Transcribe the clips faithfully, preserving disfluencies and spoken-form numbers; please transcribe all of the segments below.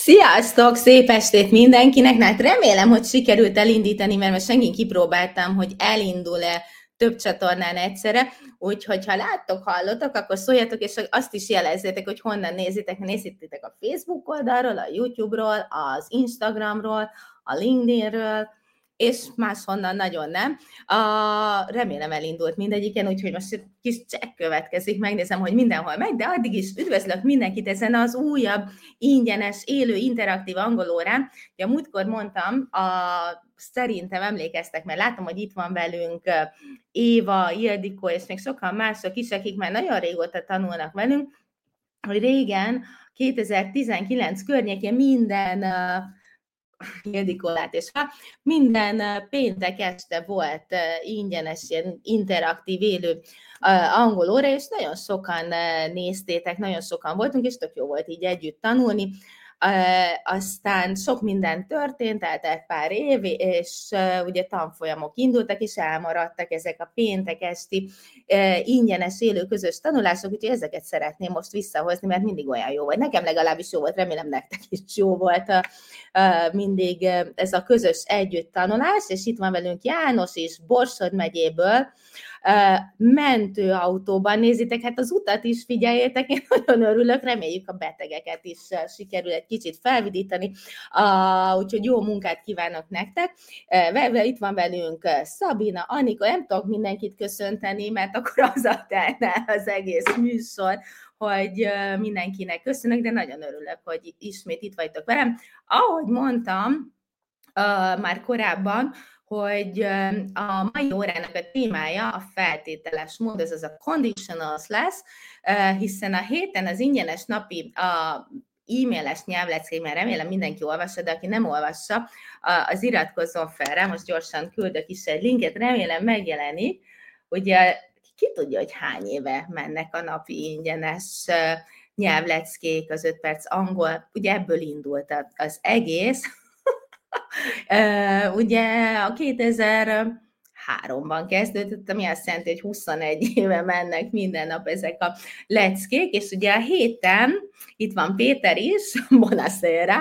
Sziasztok, szép estét mindenkinek! Hát remélem, hogy sikerült elindítani, mert most megint kipróbáltam, hogy elindul-e több csatornán egyszerre, úgyhogy ha láttok, hallottok, akkor szóljatok, és azt is jelezzétek, hogy honnan nézitek. Nézzétek a Facebook oldalról, a YouTube-ról, az Instagramról, a LinkedInről, és máshonnan nagyon nem. Uh, remélem elindult mindegyiken, úgyhogy most egy kis csekk következik, megnézem, hogy mindenhol megy, de addig is üdvözlök mindenkit ezen az újabb, ingyenes, élő, interaktív angol órán. Ugye múltkor mondtam, a, szerintem emlékeztek, mert látom, hogy itt van velünk Éva, Ildikó, és még sokan mások is, akik már nagyon régóta tanulnak velünk, hogy régen, kétezer-tizenkilenc környékén minden Ildikolát, és ha minden péntek este volt ingyenes, ilyen interaktív, élő angol óra, és nagyon sokan néztétek, nagyon sokan voltunk, és tök jó volt így együtt tanulni. Aztán sok minden történt, eltelt pár év, és ugye tanfolyamok indultak, és elmaradtak ezek a péntek esti ingyenes, élő, közös tanulások, úgyhogy ezeket szeretném most visszahozni, mert mindig olyan jó volt. Nekem legalábbis jó volt, remélem nektek is jó volt a, a, mindig ez a közös együtt tanulás, és itt van velünk János is, Borsod megyéből, mentőautóban nézitek, hát az utat is figyeljétek, én nagyon örülök, reméljük a betegeket is sikerül egy kicsit felvidítani, úgyhogy jó munkát kívánok nektek. Itt van velünk Szabina, Anika, nem tudok mindenkit köszönteni, mert akkor az a telne az egész műsor, hogy mindenkinek köszönök, de nagyon örülök, hogy ismét itt vagytok velem. Ahogy mondtam már korábban, hogy a mai órának a témája a feltételes mód, ez az a conditionals lesz, hiszen a héten az ingyenes napi a e-mailes nyelvleckék, mert remélem mindenki olvassa, de aki nem olvassa, az iratkozzon fel rá, most gyorsan küldök is egy linket, remélem megjelenik, ugye ki tudja, hogy hány éve mennek a napi ingyenes nyelvleckék, az öt perc angol, ugye ebből indult az egész. Uh, ugye a kétezer-háromban kezdődött, ami azt jelenti, hogy huszonegy éve mennek minden nap ezek a leckék, és ugye a héten, itt van Péter is, buonasera,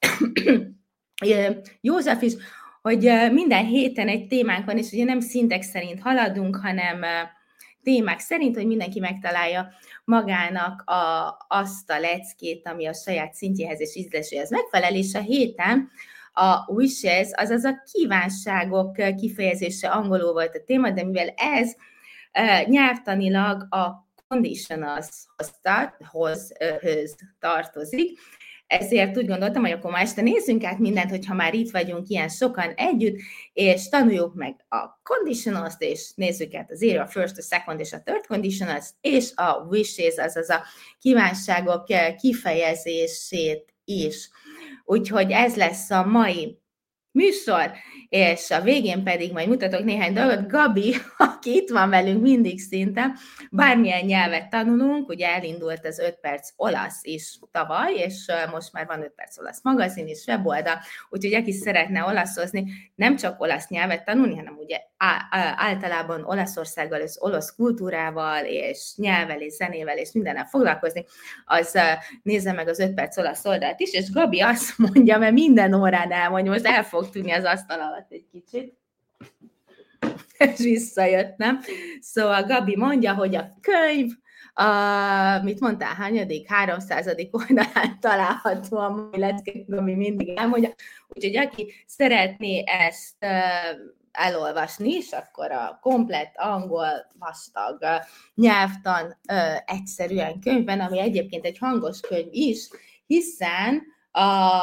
József is, hogy minden héten egy témánk van, és ugye nem szintek szerint haladunk, hanem témák szerint, hogy mindenki megtalálja magának a, azt a leckét, ami a saját szintjéhez és ízléséhez megfelel, és a héten a wishes, azaz a kívánságok kifejezése angolul volt a téma, de mivel ez uh, nyelvtanilag a conditionalshoz tartozik, ezért úgy gondoltam, hogy akkor ma este nézzünk át mindent, hogyha már itt vagyunk ilyen sokan együtt, és tanuljuk meg a conditionals, és nézzük át az area, a first, a second és a third conditionals, és a wishes, azaz a kívánságok kifejezését is. Úgyhogy ez lesz a mai műsor, és a végén pedig majd mutatok néhány dolgot. Gabi, aki itt van velünk mindig szinte, bármilyen nyelvet tanulunk, ugye elindult az öt perc olasz is tavaly, és most már van öt perc olasz magazin és weboldal, úgyhogy aki szeretne olaszozni, nem csak olasz nyelvet tanulni, hanem ugye általában Olaszországgal és olasz kultúrával, és nyelvvel és zenével és mindennel foglalkozni, az nézze meg az öt perc olasz oldalt is, és Gabi azt mondja, mert minden órán elmondja, most el fog tűnni az asztal alatt egy kicsit, és visszajött, nem? Szóval Gabi mondja, hogy a könyv, a, mit mondtál, hányadik? háromszázadik oldalán található a mai leckék, Gabi mindig elmondja. Úgyhogy aki szeretné ezt uh, elolvasni, és akkor a komplett angol vastag uh, nyelvtan uh, egyszerűen könyvben, ami egyébként egy hangos könyv is, hiszen a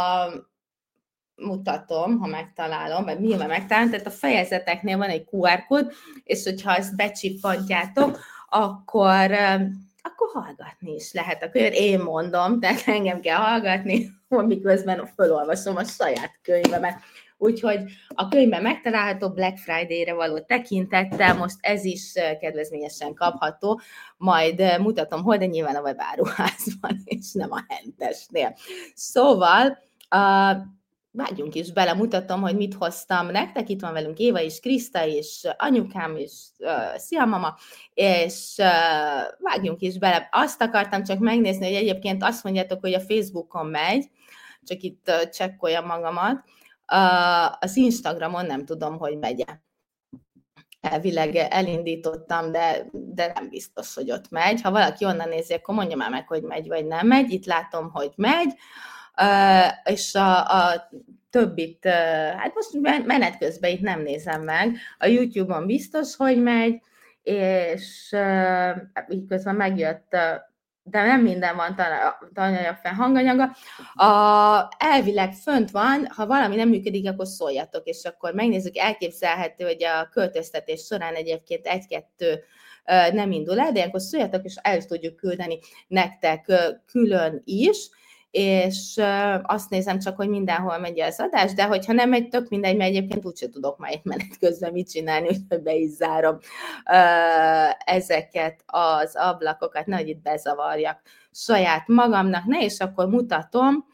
mutatom, ha megtalálom, mert nyilván megtalálom, tehát a fejezeteknél van egy kú er kód, és hogyha ezt becsippantjátok, akkor, akkor hallgatni is lehet a könyv. Én mondom, tehát engem kell hallgatni, miközben felolvasom a saját könyvemet. Úgyhogy a könyvben megtalálható, Black Friday-re való tekintettel, most ez is kedvezményesen kapható, majd mutatom hol, de nyilván a webáruházban, és nem a Hentesnél. Szóval, uh, vágjunk is bele, mutatom, hogy mit hoztam nektek. Itt van velünk Éva és Kriszta, és anyukám, és uh, szia mama, és uh, vágjunk is bele. Azt akartam csak megnézni, hogy egyébként azt mondjátok, hogy a Facebookon megy, csak itt csekkoljam magamat. Az Instagramon nem tudom, hogy megy. Elvileg elindítottam, de, de nem biztos, hogy ott megy. Ha valaki onnan nézi, akkor mondja már meg, hogy megy, vagy nem megy. Itt látom, hogy megy. És a, a többit, hát most menet közben itt nem nézem meg. A YouTube-on biztos, hogy megy, és így közben megjött, de nem minden van tananyag fel hanganyaga. A, elvileg fönt van, ha valami nem működik, akkor szóljatok, és akkor megnézzük, elképzelhető, hogy a költöztetés során egyébként egy-kettő nem indul el, de ilyenkor szóljatok, és el tudjuk küldeni nektek külön is, és azt nézem csak, hogy mindenhol megy az adás, de hogyha nem megy, tök mindegy, mert egyébként úgyse tudok már egy menet közben mit csinálni, hogy be is zárom ezeket az ablakokat, nehogy itt bezavarjak saját magamnak, ne, és akkor mutatom,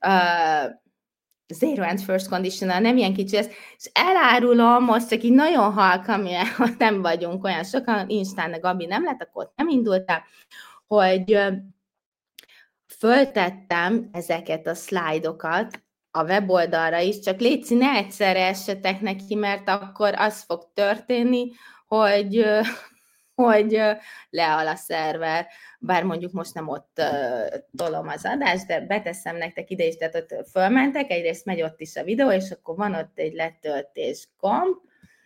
Zero and First Conditional, nem ilyen kicsi ez, és elárulom, most csak így nagyon halkan, mivel nem vagyunk olyan sokan, Instán, Gabi nem lett, akkor nem indultál, hogy föltettem ezeket a szlájdokat a weboldalra is, csak létszi, ne egyszerre essetek neki, mert akkor az fog történni, hogy, hogy leáll a szerver, bár mondjuk most nem ott tolom az adást, de beteszem nektek ide is, tehát ott fölmentek, egyrészt megy ott is a videó, és akkor van ott egy letöltés gomb,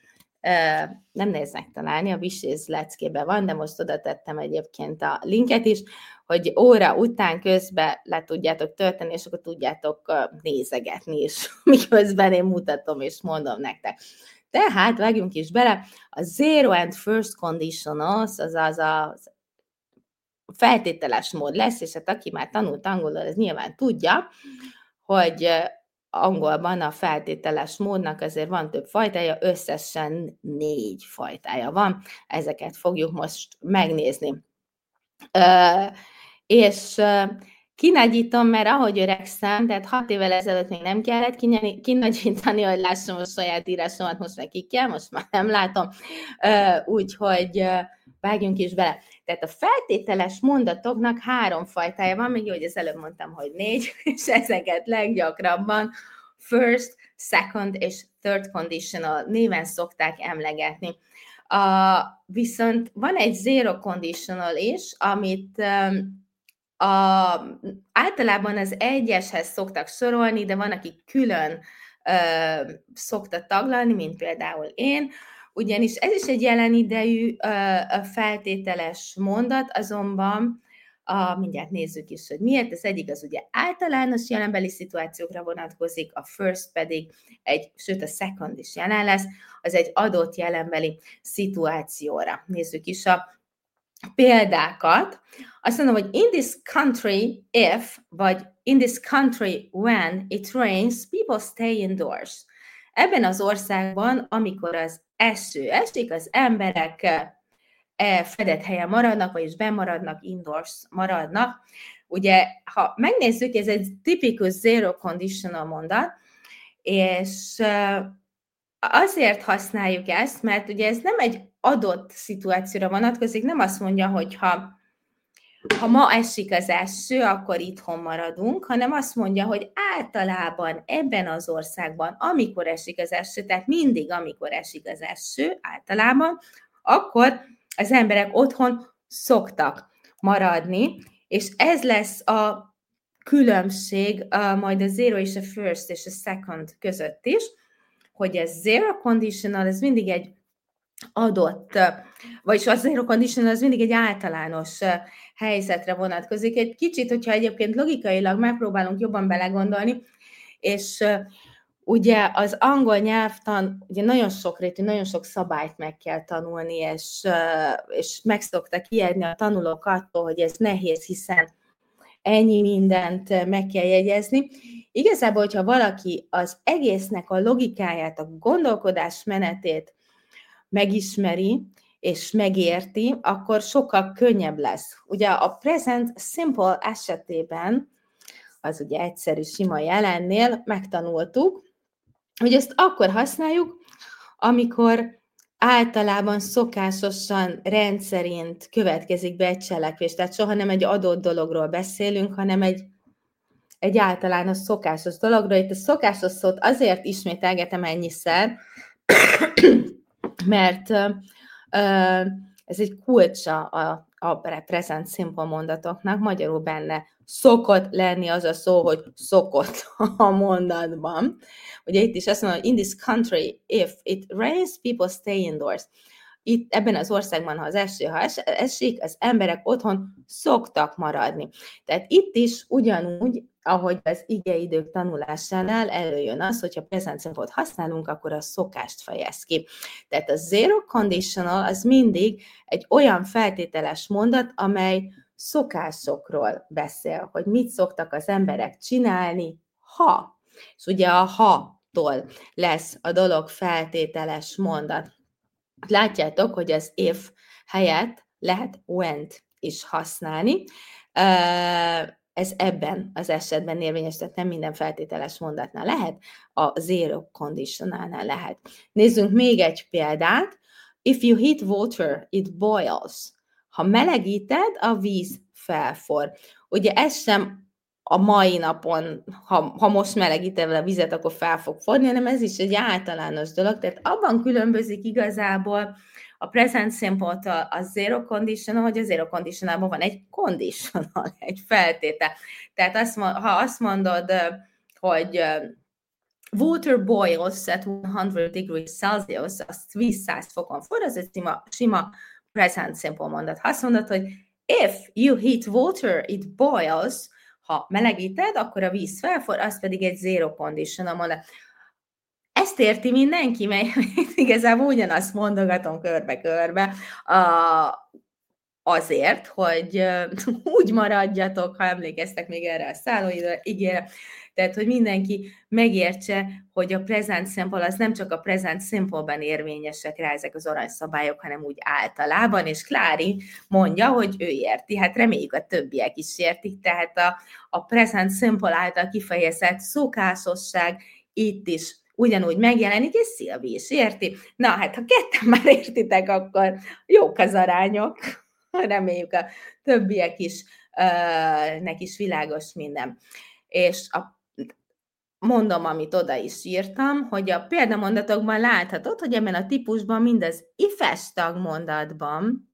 nem nehéz megtalálni, a Wishes leckében van, de most oda tettem egyébként a linket is, hogy óra után közben le tudjátok tölteni, és akkor tudjátok nézegetni is, miközben én mutatom és mondom nektek. Tehát vágjunk is bele, a Zero and First Conditionals, azaz a feltételes mód lesz, és hát aki már tanult angolul, ez nyilván tudja, hogy angolban a feltételes módnak azért van több fajtája, összesen négy fajtája van, ezeket fogjuk most megnézni. Uh, és uh, kinagyítom, mert ahogy öregszem, tehát hat évvel ezelőtt még nem kellett kinagyítani, hogy lássam a saját írásomat, most meg ki kell, most már nem látom, uh, úgyhogy uh, vágjunk is bele. Tehát a feltételes mondatoknak három fajtája van, még jó, hogy az előbb mondtam, hogy négy, és ezeket leggyakrabban first, second és third conditional néven szokták emlegetni. Uh, viszont van egy zero conditional is, amit um, a, általában az egyeshez szoktak sorolni, de van, aki külön uh, szokta taglalni, mint például én, ugyanis ez is egy jelen idejű uh, feltételes mondat, azonban a, mindjárt nézzük is, hogy miért. Az egyik az ugye általános jelenbeli szituációkra vonatkozik, a first pedig egy, sőt a second is jelen lesz, az egy adott jelenbeli szituációra. Nézzük is a példákat. Azt mondom, hogy in this country if, vagy in this country when it rains, people stay indoors. Ebben az országban, amikor az eső esik, az emberek fedett helyen maradnak, vagyis bemaradnak, indoors maradnak. Ugye, ha megnézzük, ez egy tipikus zero conditional mondat, és azért használjuk ezt, mert ugye ez nem egy adott szituációra vonatkozik, nem azt mondja, hogy ha, ha ma esik az eső, akkor itthon maradunk, hanem azt mondja, hogy általában ebben az országban, amikor esik az eső, tehát mindig, amikor esik az eső, általában, akkor az emberek otthon szoktak maradni, és ez lesz a különbség a, majd a zero és a first és a second között is, hogy ez zero conditional, ez mindig egy adott, vagyis a zero conditional, az mindig egy általános helyzetre vonatkozik. Egy kicsit, hogyha egyébként logikailag megpróbálunk jobban belegondolni, és ugye az angol nyelvtan, ugye nagyon sokrétű, nagyon sok szabályt meg kell tanulni, és, és meg szoktak ijedni a tanulók attól, hogy ez nehéz, hiszen ennyi mindent meg kell jegyezni. Igazából, hogyha valaki az egésznek a logikáját, a gondolkodás menetét megismeri, és megérti, akkor sokkal könnyebb lesz. Ugye a present simple esetében, az ugye egyszerű, sima jelennél megtanultuk, hogy ezt akkor használjuk, amikor általában szokásosan rendszerint következik be egy cselekvés. Tehát soha nem egy adott dologról beszélünk, hanem egy, egy általános szokásos dologra. Itt a szokásos szót azért ismételgetem ennyiszer, mert ez egy kulcsa a, a present simple mondatoknak, magyarul benne szokott lenni az a szó, hogy szokott a mondatban. Ugye itt is azt mondom, hogy in this country, if it rains, people stay indoors. Itt ebben az országban, ha az eső, ha es, esik, az emberek otthon szoktak maradni. Tehát itt is ugyanúgy, ahogy az igeidők tanulásánál előjön az, hogyha present simple-t használunk, akkor a szokást fejez ki. Tehát a zero conditional az mindig egy olyan feltételes mondat, amely szokásokról beszél, hogy mit szoktak az emberek csinálni, ha. És ugye a ha-tól lesz a dolog feltételes mondat. Látjátok, hogy az if helyett lehet went is használni. Ez ebben az esetben érvényes, tehát nem minden feltételes mondatnál lehet, a zero conditionalnál lehet. Nézzünk még egy példát. If you heat water, it boils. Ha melegíted, a víz felforr. Ugye ez sem a mai napon, ha, ha most melegíted a vizet, akkor fel fog forni, hanem ez is egy általános dolog, tehát abban különbözik igazából a present simple-től a zero conditional, hogy a zero conditionalban van egy conditional, egy feltétel. Tehát azt, ha azt mondod, hogy water boils at one hundred degrees Celsius, azt vízszáz fokon forr, az egy sima, sima present simple mondat. Ha azt mondod, hogy if you heat water, it boils, ha melegíted, akkor a víz felforr, az pedig egy zero conditional mondat. Ezt érti mindenki, mert igazából ugyanazt mondogatom körbe-körbe azért, hogy úgy maradjatok, ha emlékeztek még erre a szállóigére, tehát, hogy mindenki megértse, hogy a present simple az nem csak a present simple-ben érvényesek rá ezek az aranyszabályok, hanem úgy általában, és Klári mondja, hogy ő érti, hát reméljük a többiek is értik, tehát a, a present simple által kifejezett szokásosság itt is ugyanúgy megjelenik, és Szilvi is érti. Na, hát ha ketten már értitek, akkor jók az arányok. Reméljük a többiek is, uh, nek is világos minden. És a, mondom, amit oda is írtam, hogy a példamondatokban láthatod, hogy ebben a típusban mind az ifes tagmondatban,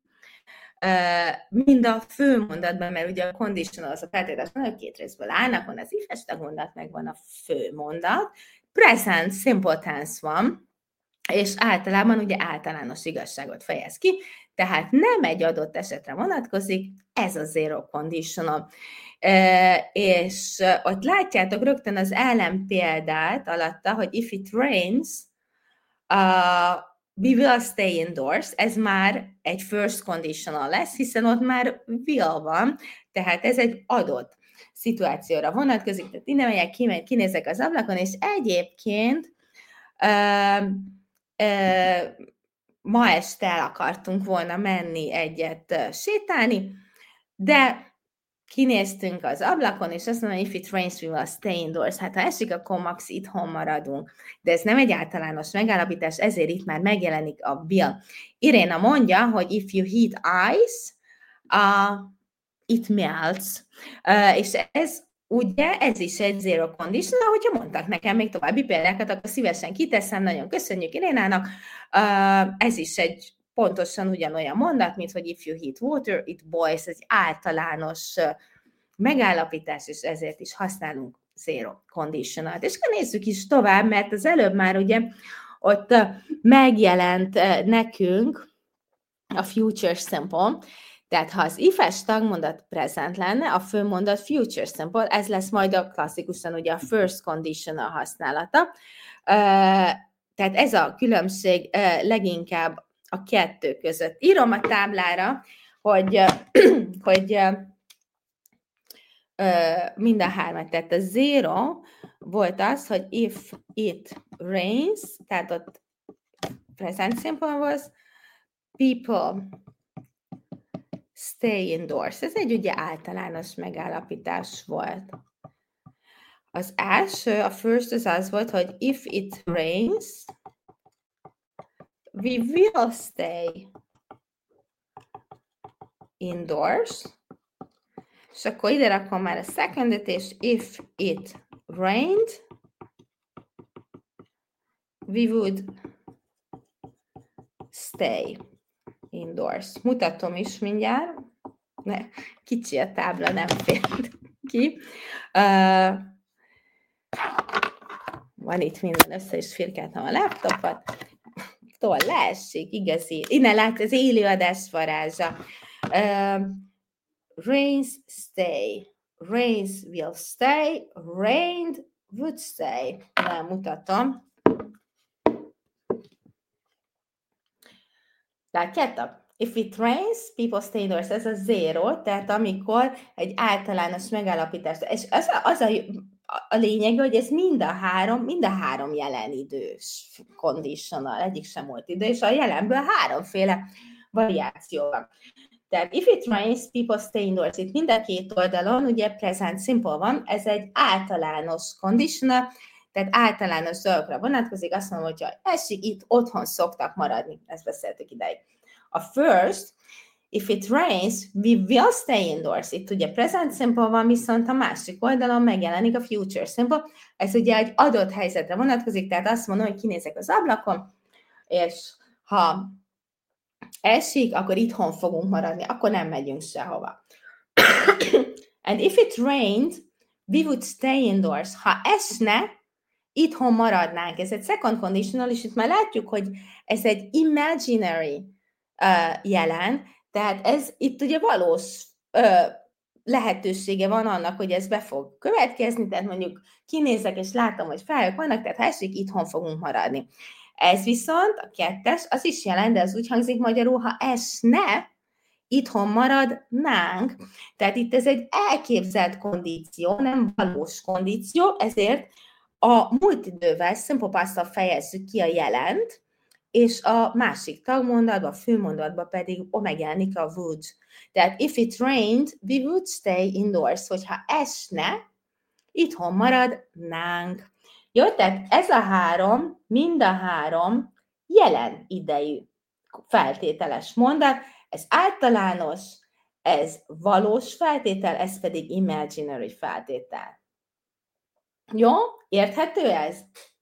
uh, mind a főmondatban, mert ugye a conditional az a feltételes mondat, két részből állnak, van az ifes tagmondat, meg van a főmondat. Present simple tense van, és általában ugye általános igazságot fejez ki, tehát nem egy adott esetre vonatkozik, ez a zero conditional. E, és ott látjátok rögtön az ellenpéldát alatta, hogy if it rains, uh, we will stay indoors, ez már egy first conditional lesz, hiszen ott már will van, tehát ez egy adott szituációra vonatkozik, tehát innen megyek, kinézek az ablakon, és egyébként uh, uh, ma este el akartunk volna menni egyet sétálni, de kinéztünk az ablakon, és azt mondom, if it rains, we will stay indoors. Hát ha esik, akkor max itthon maradunk. De ez nem egy általános megállapítás, ezért itt már megjelenik a will. Iréna mondja, hogy if you heat ice, uh, it melts. Uh, és ez ugye, ez is egy zero conditional, hogyha mondtak nekem még további példákat, akkor szívesen kiteszem, nagyon köszönjük Irénának. Uh, ez is egy pontosan ugyanolyan mondat, mint hogy if you heat water, it boils, egy általános uh, megállapítás, és ezért is használunk zero conditional-t. És akkor nézzük is tovább, mert az előbb már ugye ott uh, megjelent uh, nekünk a future simple. Tehát ha az if-es tagmondat present lenne, a főmondat future simple, ez lesz majd a klasszikusan ugye a first conditional használata. Tehát ez a különbség leginkább a kettő között. Írom a táblára, hogy, hogy mind a hármat, tehát a zero volt az, hogy if it rains, tehát ott present simple was, people stay indoors. Ez egy ugye általános megállapítás volt. Az első, a first az az volt, hogy if it rains, we will stay indoors. És akkor ide rakom már a secondot, és if it rained, we would stay indoors. Mutatom is mindjárt. Ne, kicsi a tábla, nem fér ki. Uh, van itt minden, össze is firkáltam a laptopot. Tól leesik, igazi. Innen lát az élőadás varázsa. Uh, rains stay. Rains will stay. Rained would stay. Nem mutatom. Látjátok? If it rains, people stay indoors. Ez a zero, tehát amikor egy általános megállapítás. És az a, az a, a lényeg, hogy ez mind a három, mind a három jelen idős conditional, egyik sem volt idő, és a jelenből háromféle variáció van. Tehát if it rains, people stay indoors. Itt mind a két oldalon, ugye present simple van, ez egy általános conditional, tehát általános dolgokra vonatkozik, azt mondom, hogyha esik, itt otthon szoktak maradni. Ezt beszéltük ideig. A first, if it rains, we will stay indoors. Itt ugye present simple van, viszont a másik oldalon megjelenik a future simple. Ez ugye egy adott helyzetre vonatkozik, tehát azt mondom, hogy kinézek az ablakon, és ha esik, akkor itthon fogunk maradni, akkor nem megyünk sehova. And if it rained, we would stay indoors. Ha esne, itthon maradnánk. Ez egy second conditional, és itt már látjuk, hogy ez egy imaginary uh, jelen, tehát ez itt ugye valós uh, lehetősége van annak, hogy ez be fog következni, tehát mondjuk kinézek, és látom, hogy felhők vannak, tehát ha esik, itthon fogunk maradni. Ez viszont, a kettes, az is jelent, de az úgy hangzik magyarul, ha esne, itthon maradnánk. Tehát itt ez egy elképzelt kondíció, nem valós kondíció, ezért a múlt idővel, simple past-tal fejezzük ki a jelent, és a másik tagmondatban, a főmondatban pedig megjelenik a would. Tehát if it rained, we would stay indoors. Hogyha esne, itthon maradnánk. Jó, tehát ez a három, mind a három jelen idejű feltételes mondat, ez általános, ez valós feltétel, ez pedig imaginary feltétel. Jó? Érthető ez?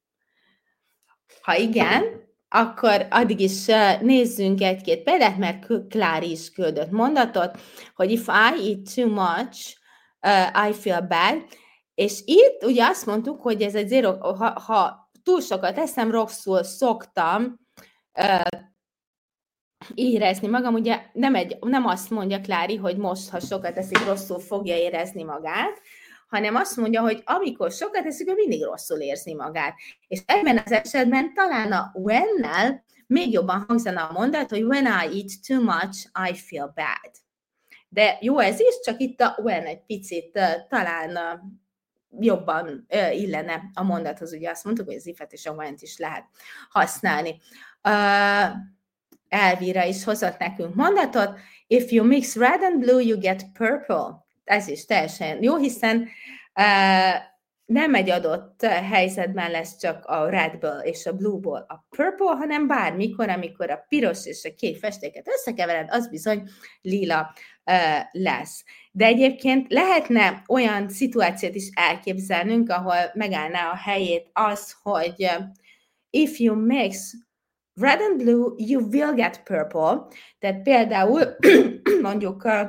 Ha igen, akkor addig is nézzünk egy-két példát, mert Klári is küldött mondatot, hogy if I eat too much, uh, I feel bad. És itt ugye azt mondtuk, hogy ez egy zero, ha, ha túl sokat eszem, rosszul szoktam uh, érezni magam. Ugye nem, egy, nem azt mondja Klári, hogy most, ha sokat eszik, rosszul fogja érezni magát, hanem azt mondja, hogy amikor sokat eszik, ő mindig rosszul érzi magát. És ebben az esetben talán a when-nel még jobban hangzana a mondat, hogy when I eat too much, I feel bad. De jó ez is, csak itt a when egy picit uh, talán uh, jobban uh, illene a mondathoz. Ugye azt mondtuk, hogy az if-et és a when-t is lehet használni. Uh, Elvira is hozott nekünk mondatot. If you mix red and blue, you get purple. Ez is teljesen jó, hiszen uh, nem egy adott helyzetben lesz csak a redből és a blueból a purple, hanem bármikor, amikor a piros és a kék festéket összekevered, az bizony lila uh, lesz. De egyébként lehetne olyan szituációt is elképzelnünk, ahol megállná a helyét az, hogy uh, if you mix red and blue, you will get purple. Tehát például mondjuk uh,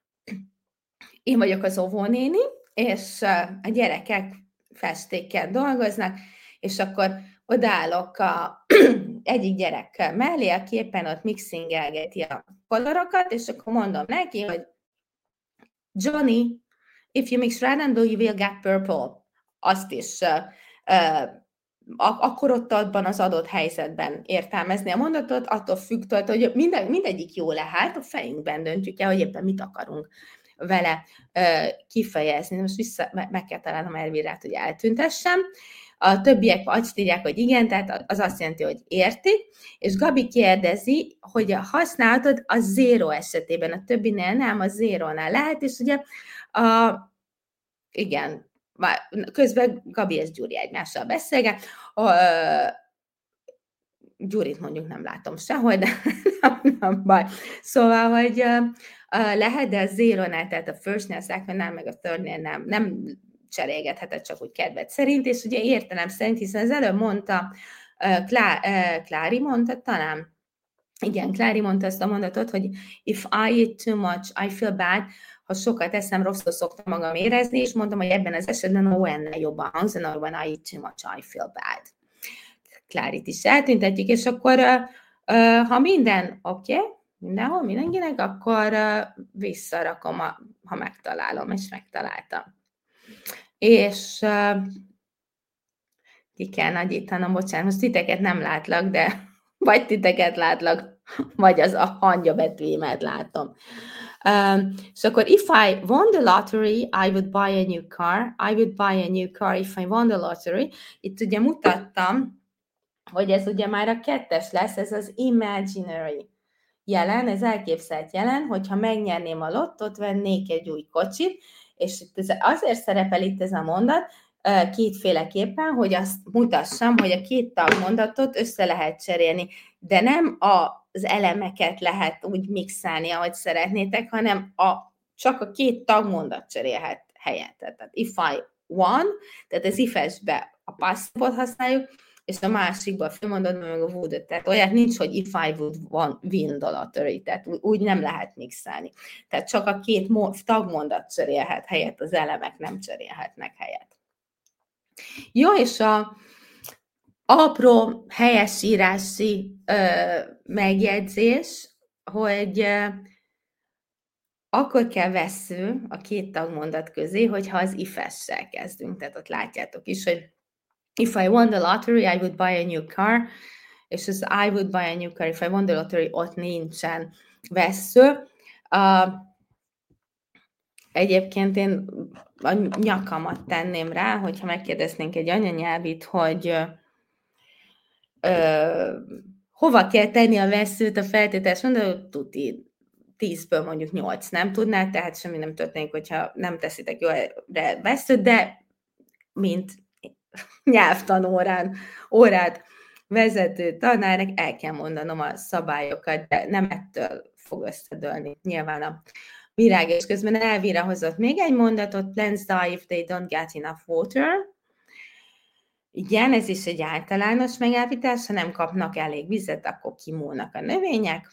én vagyok az óvónéni, és a gyerekek festékkel dolgoznak, és akkor odaállok a egyik gyerek mellé, aki éppen ott mixingelgeti a kolorokat, és akkor mondom neki, hogy Johnny, if you mix red and blue, you will get purple. Azt is uh, uh, akkor ott abban az adott helyzetben értelmezni a mondatot, attól függ, hogy minden, mindegyik jó lehet, a fejünkben döntjük el, hogy éppen mit akarunk vele uh, kifejezni. Most vissza, meg kell találnom Elvirát, hogy eltüntessem. A többiek azt írják, hogy igen, tehát az azt jelenti, hogy értik, és Gabi kérdezi, hogy használhatod a zero esetében, a többinél nem, a zérónál lehet, és ugye a, igen, közben Gabi és Gyuri egymással beszélget, a, Gyurit mondjuk nem látom sehol, de nem, nem baj. Szóval, hogy Uh, lehet, de a zero-nál, tehát a first-nél, second-nál, meg a third-nél nem, nem cserélgethetett csak úgy kedved szerint, és ugye értelem szerint, hiszen az előbb mondta, uh, Klá, uh, Klári mondta talán, igen, Klári mondta ezt a mondatot, hogy if I eat too much, I feel bad, ha sokat eszem, rosszul szoktam magam érezni, és mondtam, hogy ebben az esetben o ennel jobban hangzana, or when I eat too much, I feel bad. Klárit is eltüntetjük, és akkor uh, uh, ha minden oké, okay, mindenhol, mindenkinek, akkor uh, visszarakom, a, ha megtalálom, és megtaláltam. És uh, ki kell nagyítanom, bocsánat, most titeket nem látlak, de vagy titeket látlak, vagy az a hangya betűimet látom. Um, és akkor, if I won the lottery, I would buy a new car. I would buy a new car if I won the lottery. Itt ugye mutattam, hogy ez ugye már a kettes lesz, ez az imaginary jelen, ez elképzelt jelen, hogyha megnyerném a lottót, vennék egy új kocsit, és azért szerepel itt ez a mondat kétféleképpen, hogy azt mutassam, hogy a két tagmondatot össze lehet cserélni, de nem az elemeket lehet úgy mixálni, ahogy szeretnétek, hanem a, csak a két tagmondat cserélhet helyet. Tehát if I won, tehát az if-esbe a passzivot használjuk, és a másikban a főmondatban meg a would. Tehát olyat nincs, hogy if I would win the lottery, tehát úgy nem lehet mixelni. Tehát csak a két tagmondat cserélhet helyet, az elemek nem cserélhetnek helyet. Jó, és a apró helyesírási ö, megjegyzés, hogy ö, akkor kell vessző a két tagmondat közé, hogyha az if-essel kezdünk. Tehát ott látjátok is, hogy if I won the lottery, I would buy a new car, és az I would buy a new car, if I won the lottery, ott nincsen vessző. Uh, egyébként én a nyakamat tenném rá, hogyha megkérdeznénk egy anyanyelvit, hogy uh, uh, hova kell tenni a vesszőt, a feltételes mondani, tuti, tízből mondjuk nyolc nem tudná, tehát semmi nem történik, hogyha nem teszitek jól vesszőt, de mint nyelvtanórán, órát vezető tanárnak el kell mondanom a szabályokat, de nem ettől fog összedőlni. Nyilván a virág, és közben Elvira hozott még egy mondatot, plants die if they don't get enough water. Igen, ez is egy általános megállapítás, ha nem kapnak elég vizet, akkor kimúlnak a növények.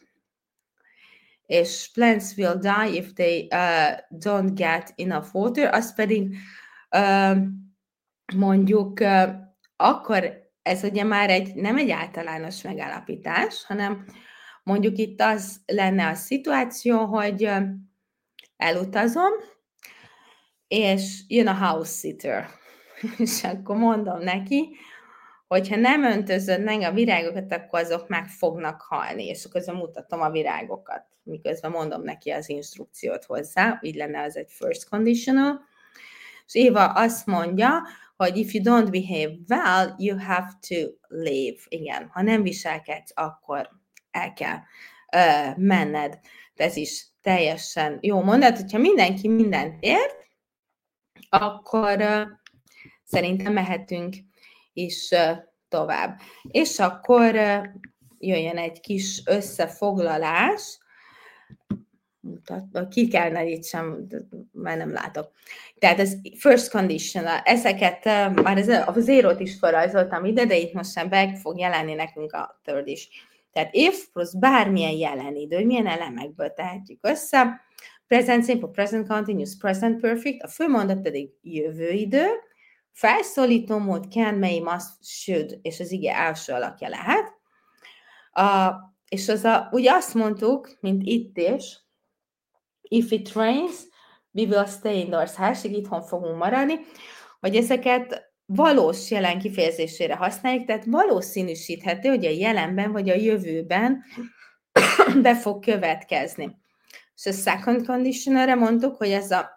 És plants will die if they uh, don't get enough water, az pedig uh, mondjuk uh, akkor ez ugye már egy, nem egy általános megállapítás, hanem mondjuk itt az lenne a szituáció, hogy uh, elutazom, és jön a house sitter, és akkor mondom neki, hogyha nem öntözöd meg a virágokat, akkor azok meg fognak halni, és akkor mutatom a virágokat, miközben mondom neki az instrukciót hozzá, így lenne az egy first conditional, és Éva azt mondja, hogy if you don't behave well, you have to leave. Igen, ha nem viselkedsz, akkor el kell uh, menned. De ez is teljesen jó mondat, hogyha mindenki mindent ért, akkor uh, szerintem mehetünk is uh, tovább. És akkor uh, jöjjön egy kis összefoglalás, ki kellene itt sem, már nem látok. Tehát ez first condition, ezeket már az zérót is felrajzoltam ide, de itt most sem be fog jelenni nekünk a third is. Tehát if plusz bármilyen jelen idő, milyen elemekből tehetjük össze, present simple, present continuous, present perfect, a főmondat pedig jövő idő, felszólító mód can, may, must, should, és az ige első alakja lehet. A, és az a, ugye azt mondtuk, mint itt is, if it rains, we will stay indoors. Hásig itthon fogunk maradni, hogy ezeket valós jelen kifejezésére használjuk, tehát valószínűsíthető, hogy a jelenben vagy a jövőben be fog következni. És a second conditionalre mondtuk, hogy ez a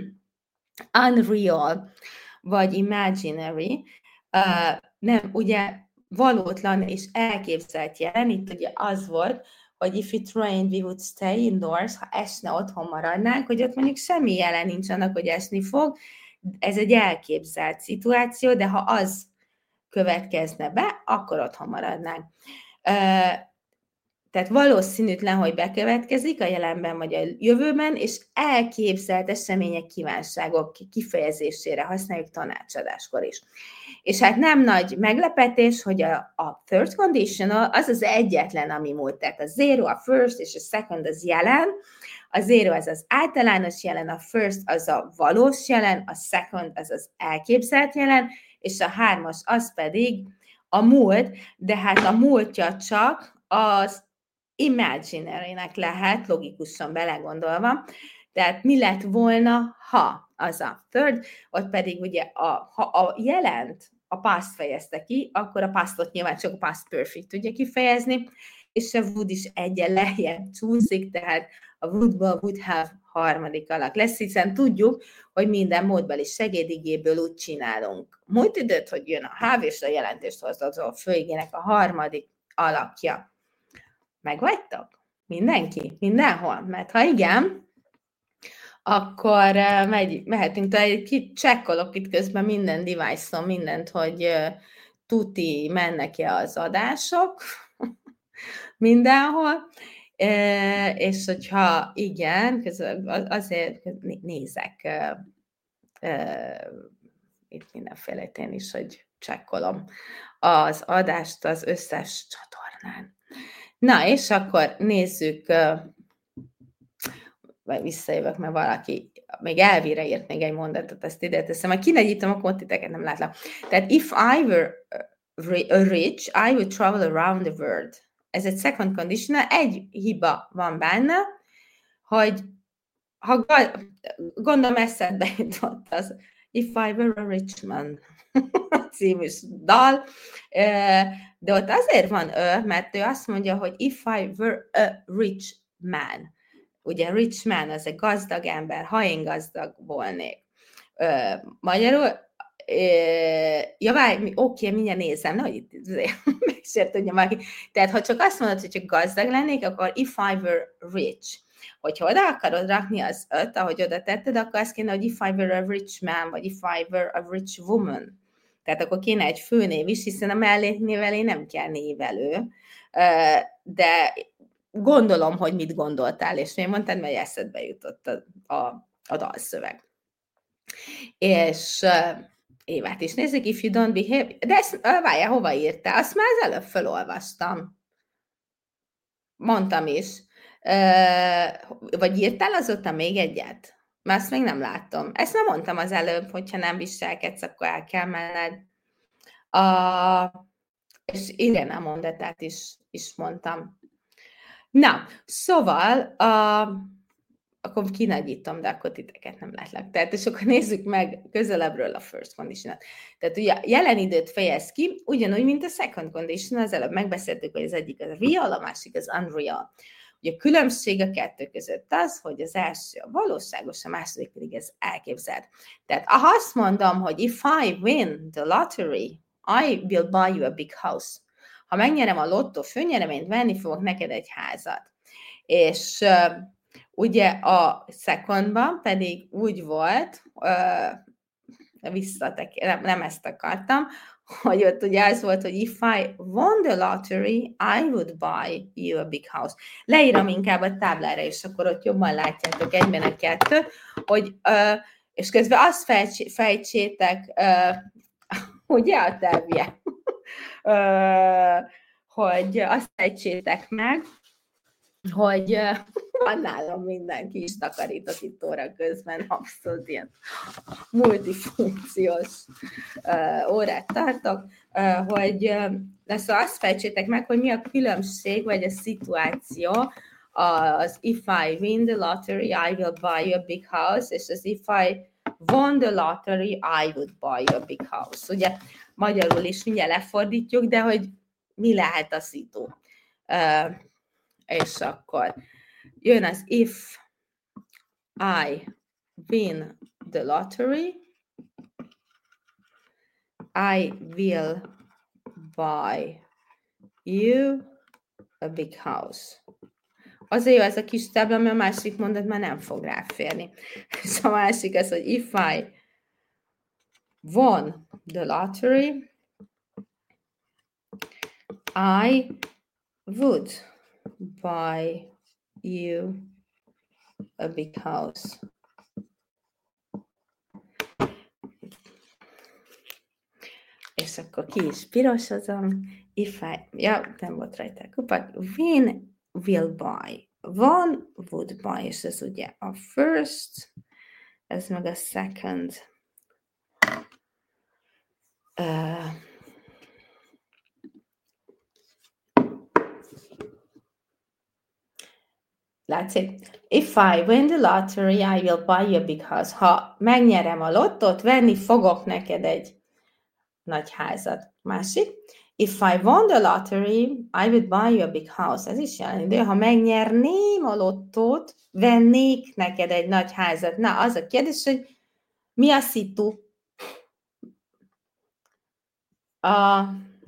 unreal vagy imaginary, uh, nem, ugye valótlan és elképzelt jelen, itt ugye az volt, hogy if it rained, we would stay indoors, ha esne, otthon maradnánk, hogy ott mondjuk semmi jelen nincs annak, hogy esni fog, ez egy elképzelt szituáció, de ha az következne be, akkor otthon maradnánk. Uh, tehát valószínűtlen, hogy bekövetkezik a jelenben vagy a jövőben, és elképzelt események, kívánságok kifejezésére használjuk tanácsadáskor is. És hát nem nagy meglepetés, hogy a, a third conditional az az egyetlen, ami múlt. Tehát a zero, a first és a second az jelen, a zero az az általános jelen, a first az a valós jelen, a second az az elképzelt jelen, és a hármas az pedig a múlt, de hát a múltja csak az imaginary-nek lehet, logikusan belegondolva, tehát mi lett volna, ha az a third, ott pedig ugye a, ha a jelent a past fejezte ki, akkor a pastot nyilván csak a past perfect tudja kifejezni, és a would is egyen lejjebb csúszik, tehát a would-ból would have harmadik alak lesz, hiszen tudjuk, hogy minden módbeli segédigéből úgy csinálunk múlt időt, hogy jön a have, és a jelentést hozza a főigének a harmadik alakja. Megvagytok? Mindenki? Mindenhol? Mert ha igen, akkor megy, mehetünk, de egy csekkolok itt közben minden device-on, mindent, hogy tuti mennek-e az adások mindenhol, és hogyha igen, azért nézek itt mindenféle én is, hogy csekkolom az adást az összes csatornán. Na, és akkor nézzük, vagy visszajövök, mert valaki még Elvire írt még egy mondatot, ezt ide teszem, majd kinegyítom, akkor titeket nem látlak. Tehát, if I were rich, I would travel around the world. Ez egy second conditional, egy hiba van benne, hogy ha gondolom eszedbe jutott az If I were a rich man című dal, de ott azért van ő, mert ő azt mondja, hogy if I were a rich man. Ugye rich man az egy gazdag ember, ha én gazdag volnék. Magyarul, ja, várj, oké, mindjárt nézem, nehogy itt megsértődjön valaki. Tehát, ha csak azt mondod, hogy csak gazdag lennék, akkor if I were rich. Hogyha oda akarod rakni az öt, ahogy oda tetted, akkor azt kéne, hogy if I were a rich man, vagy if I were a rich woman. Tehát akkor kéne egy főnév is, hiszen a melléknév elé nem kell névelő. De gondolom, hogy mit gondoltál, és mi mondtad, mert eszedbe jutott a, a, a dalszöveg. És Évát is nézzük, if you don't behave, de ezt, várjál, hova írtál? Azt már az előbb felolvastam. Mondtam is. Vagy írtál azóta még egyet? Mert azt még nem látom. Ezt már mondtam az előbb, hogyha nem viselkedsz, akkor el kell menned. A, és Irene mondatát is, is mondtam. Na, szóval, a, akkor kinagyítom, de akkor titeket nem látlak. Tehát, és akkor nézzük meg közelebbről a first condition-at. Tehát ugye jelen időt fejez ki, ugyanúgy, mint a second condition, az előbb megbeszéltük, hogy az egyik az real, a másik az unreal. Ugye a különbség a kettő között az, hogy az első a valóságos, a második pedig ez elképzelt. Tehát ha azt mondom, hogy if I win the lottery, I will buy you a big house. Ha megnyerem a lottó főnyereményt, venni fogok neked egy házat. És uh, ugye a secondban pedig úgy volt, uh, visszatek, nem, nem ezt akartam, hogy ott ugye az volt, hogy if I won the lottery, I would buy you a big house. Leírom inkább a táblára, és akkor ott jobban látjátok egyben a kettő, hogy, uh, és közben azt fejtsé, fejtsétek, uh, ugye a tervje, uh, hogy azt fejtsétek meg, hogy uh, van nálam mindenki is takarítok itt óra közben, abszolút ilyen multifunkciós uh, órát tartok, uh, hogy uh, de szóval azt fejtsétek meg, hogy mi a különbség, vagy a szituáció az if I win the lottery, I will buy you a big house, és az if I won the lottery, I would buy you a big house. Ugye magyarul is mindjárt lefordítjuk, de hogy mi lehet a szitu. Uh, és akkor jön az if I win the lottery, I will buy you a big house. Azért jó ez a kis tábla, mert a másik mondat már nem fog ráférni. És a másik az, hogy if I won the lottery, I would buy you a big house. És akkor ki is pirosozom. If I, ja, nem volt rajta kupak. When will buy? One would buy, és ez ugye a first, ez meg a second. Uh, látszik? If I win the lottery, I will buy you a big house. Ha megnyerem a lottót, venni fogok neked egy nagy házat. Másik. If I won the lottery, I would buy you a big house. Ez is jelenti, de ha megnyerném a lottót, vennék neked egy nagy házat. Na, az a kérdés, hogy mi a szitu? A...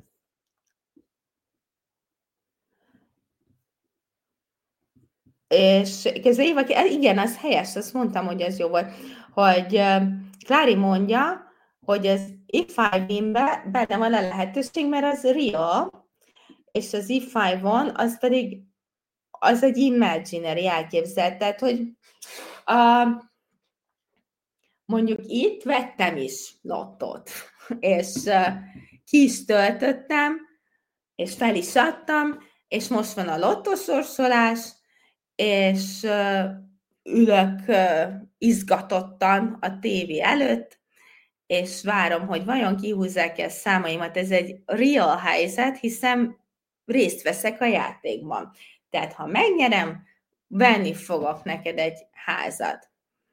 És közben Éva, igen, az helyes, azt mondtam, hogy ez jó volt, hogy Klári mondja, hogy az if I win-be benne van a lehetőség, mert az real, és az if I won, az pedig az egy imaginary elképzelt, tehát, hogy uh, mondjuk itt vettem is lottót, és uh, ki is töltöttem, és fel is adtam, és most van a lottósorsolás, és uh, ülök uh, izgatottan a tévé előtt, és várom, hogy vajon kihúzzák-e a számaimat. Ez egy real helyzet, hiszen részt veszek a játékban. Tehát, ha megnyerem, venni fogok neked egy házat.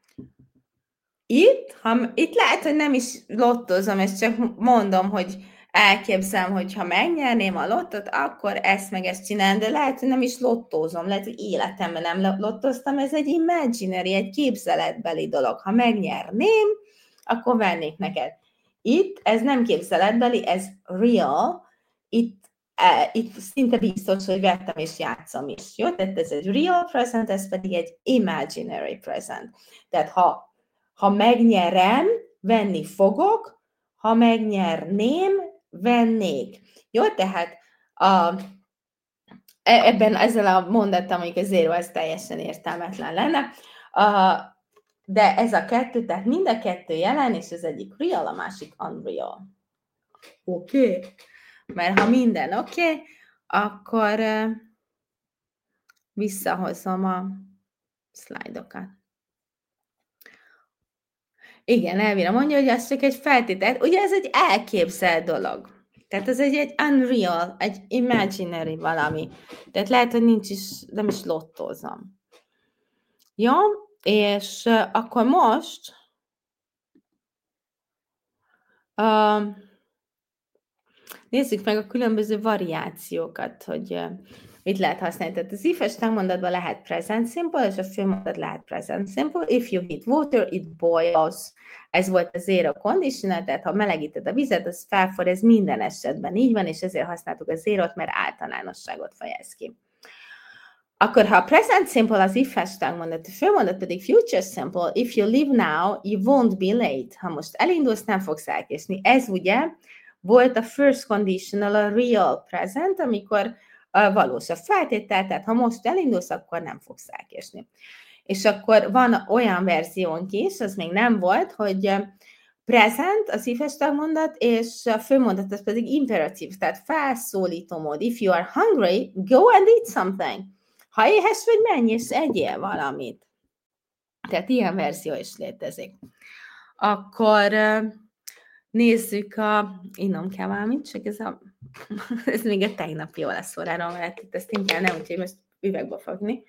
Itt, ha, itt lehet, hogy nem is lottozom, és csak mondom, hogy elképzelem, hogy ha megnyerném a lottot, akkor ezt meg ezt csinálom, de lehet, hogy nem is lottózom, lehet, hogy életemben nem lottoztam, ez egy imaginary, egy képzeletbeli dolog. Ha megnyerném, akkor vennék neked. Itt ez nem képzeletbeli, ez real, itt, e, itt szinte biztos, hogy vettem és játszom is. Jó? Tehát ez egy real present, ez pedig egy imaginary present. Tehát ha, ha megnyerem, venni fogok, ha megnyerném, vennék. Jó? Tehát a, ebben ezzel a mondattal, amelyik a zero, ez teljesen értelmetlen lenne. A, De ez a kettő, tehát mind a kettő jelen, és az egyik real, a másik unreal. Oké. Okay. Mert ha minden oké, okay, akkor uh, visszahozom a szlájdokat. Igen, Elvira mondja, hogy ez csak egy feltétel. Ugye ez egy elképzelt dolog. Tehát ez egy, egy unreal, egy imaginary valami. Tehát lehet, hogy nincs is, nem is lottózom. Jó? És uh, akkor most uh, nézzük meg a különböző variációkat, hogy uh, mit lehet használni. Tehát az if-es tagmondatban lehet present simple, és a főmondat lehet present simple. If you heat water, it boils. Ez volt a zero conditional, tehát ha melegíted a vizet, az felfor, ez minden esetben így van, és ezért használtuk a zero-t, mert általánosságot fejez ki. Akkor ha a present simple az if-es tagmondat, a főmondat pedig future simple, if you leave now, you won't be late. Ha most elindulsz, nem fogsz elkésni. Ez ugye volt a first conditional, a real present, amikor a valós a feltétel, tehát ha most elindulsz, akkor nem fogsz elkésni. És akkor van olyan verziónk is, az még nem volt, hogy present az if-es tagmondat, és a főmondat az pedig imperatív, tehát felszólító mód. If you are hungry, go and eat something. Ha éhes vagy, menj és egyél valamit. Tehát ilyen verzió is létezik. Akkor nézzük a... Innom kell valamit, csak ez, a, ez még a tegnapi olaszóráról, mert itt ezt inkább nem, úgyhogy most üvegbe fogni.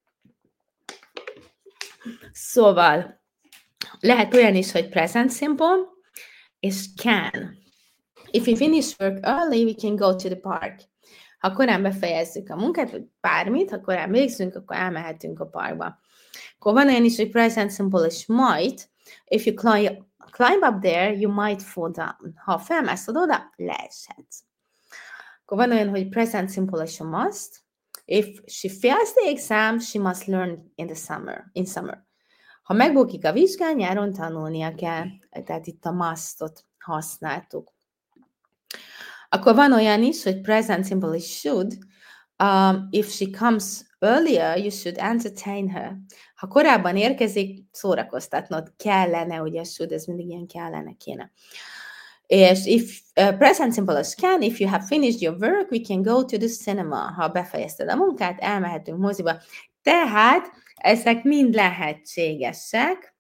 Szóval lehet olyan is, hogy present simple, és can. If we finish work early, we can go to the park. Ha korán befejezzük a munkát, vagy bármit, ha korán végzünk, akkor elmehetünk a parkba. Akkor van olyan is, hogy present simple és might. If you climb, climb up there, you might fall down. Ha felmászod oda, leeshetsz. Akkor van olyan, hogy present simple és a must. If she fails the exam, she must learn in the summer. In summer. Ha megbukik a vizsgán, nyáron tanulnia kell. Tehát itt a must-ot használtuk. Akkor van olyan is, hogy present simple is should. Um, if she comes earlier, you should entertain her. Ha korábban érkezik, szórakoztatnod kellene, ugye should, ez mindig ilyen kellene, kéne. És if uh, present simple as can, if you have finished your work, we can go to the cinema. Ha befejezted a munkát, elmehetünk moziba. Tehát ezek mind lehetségesek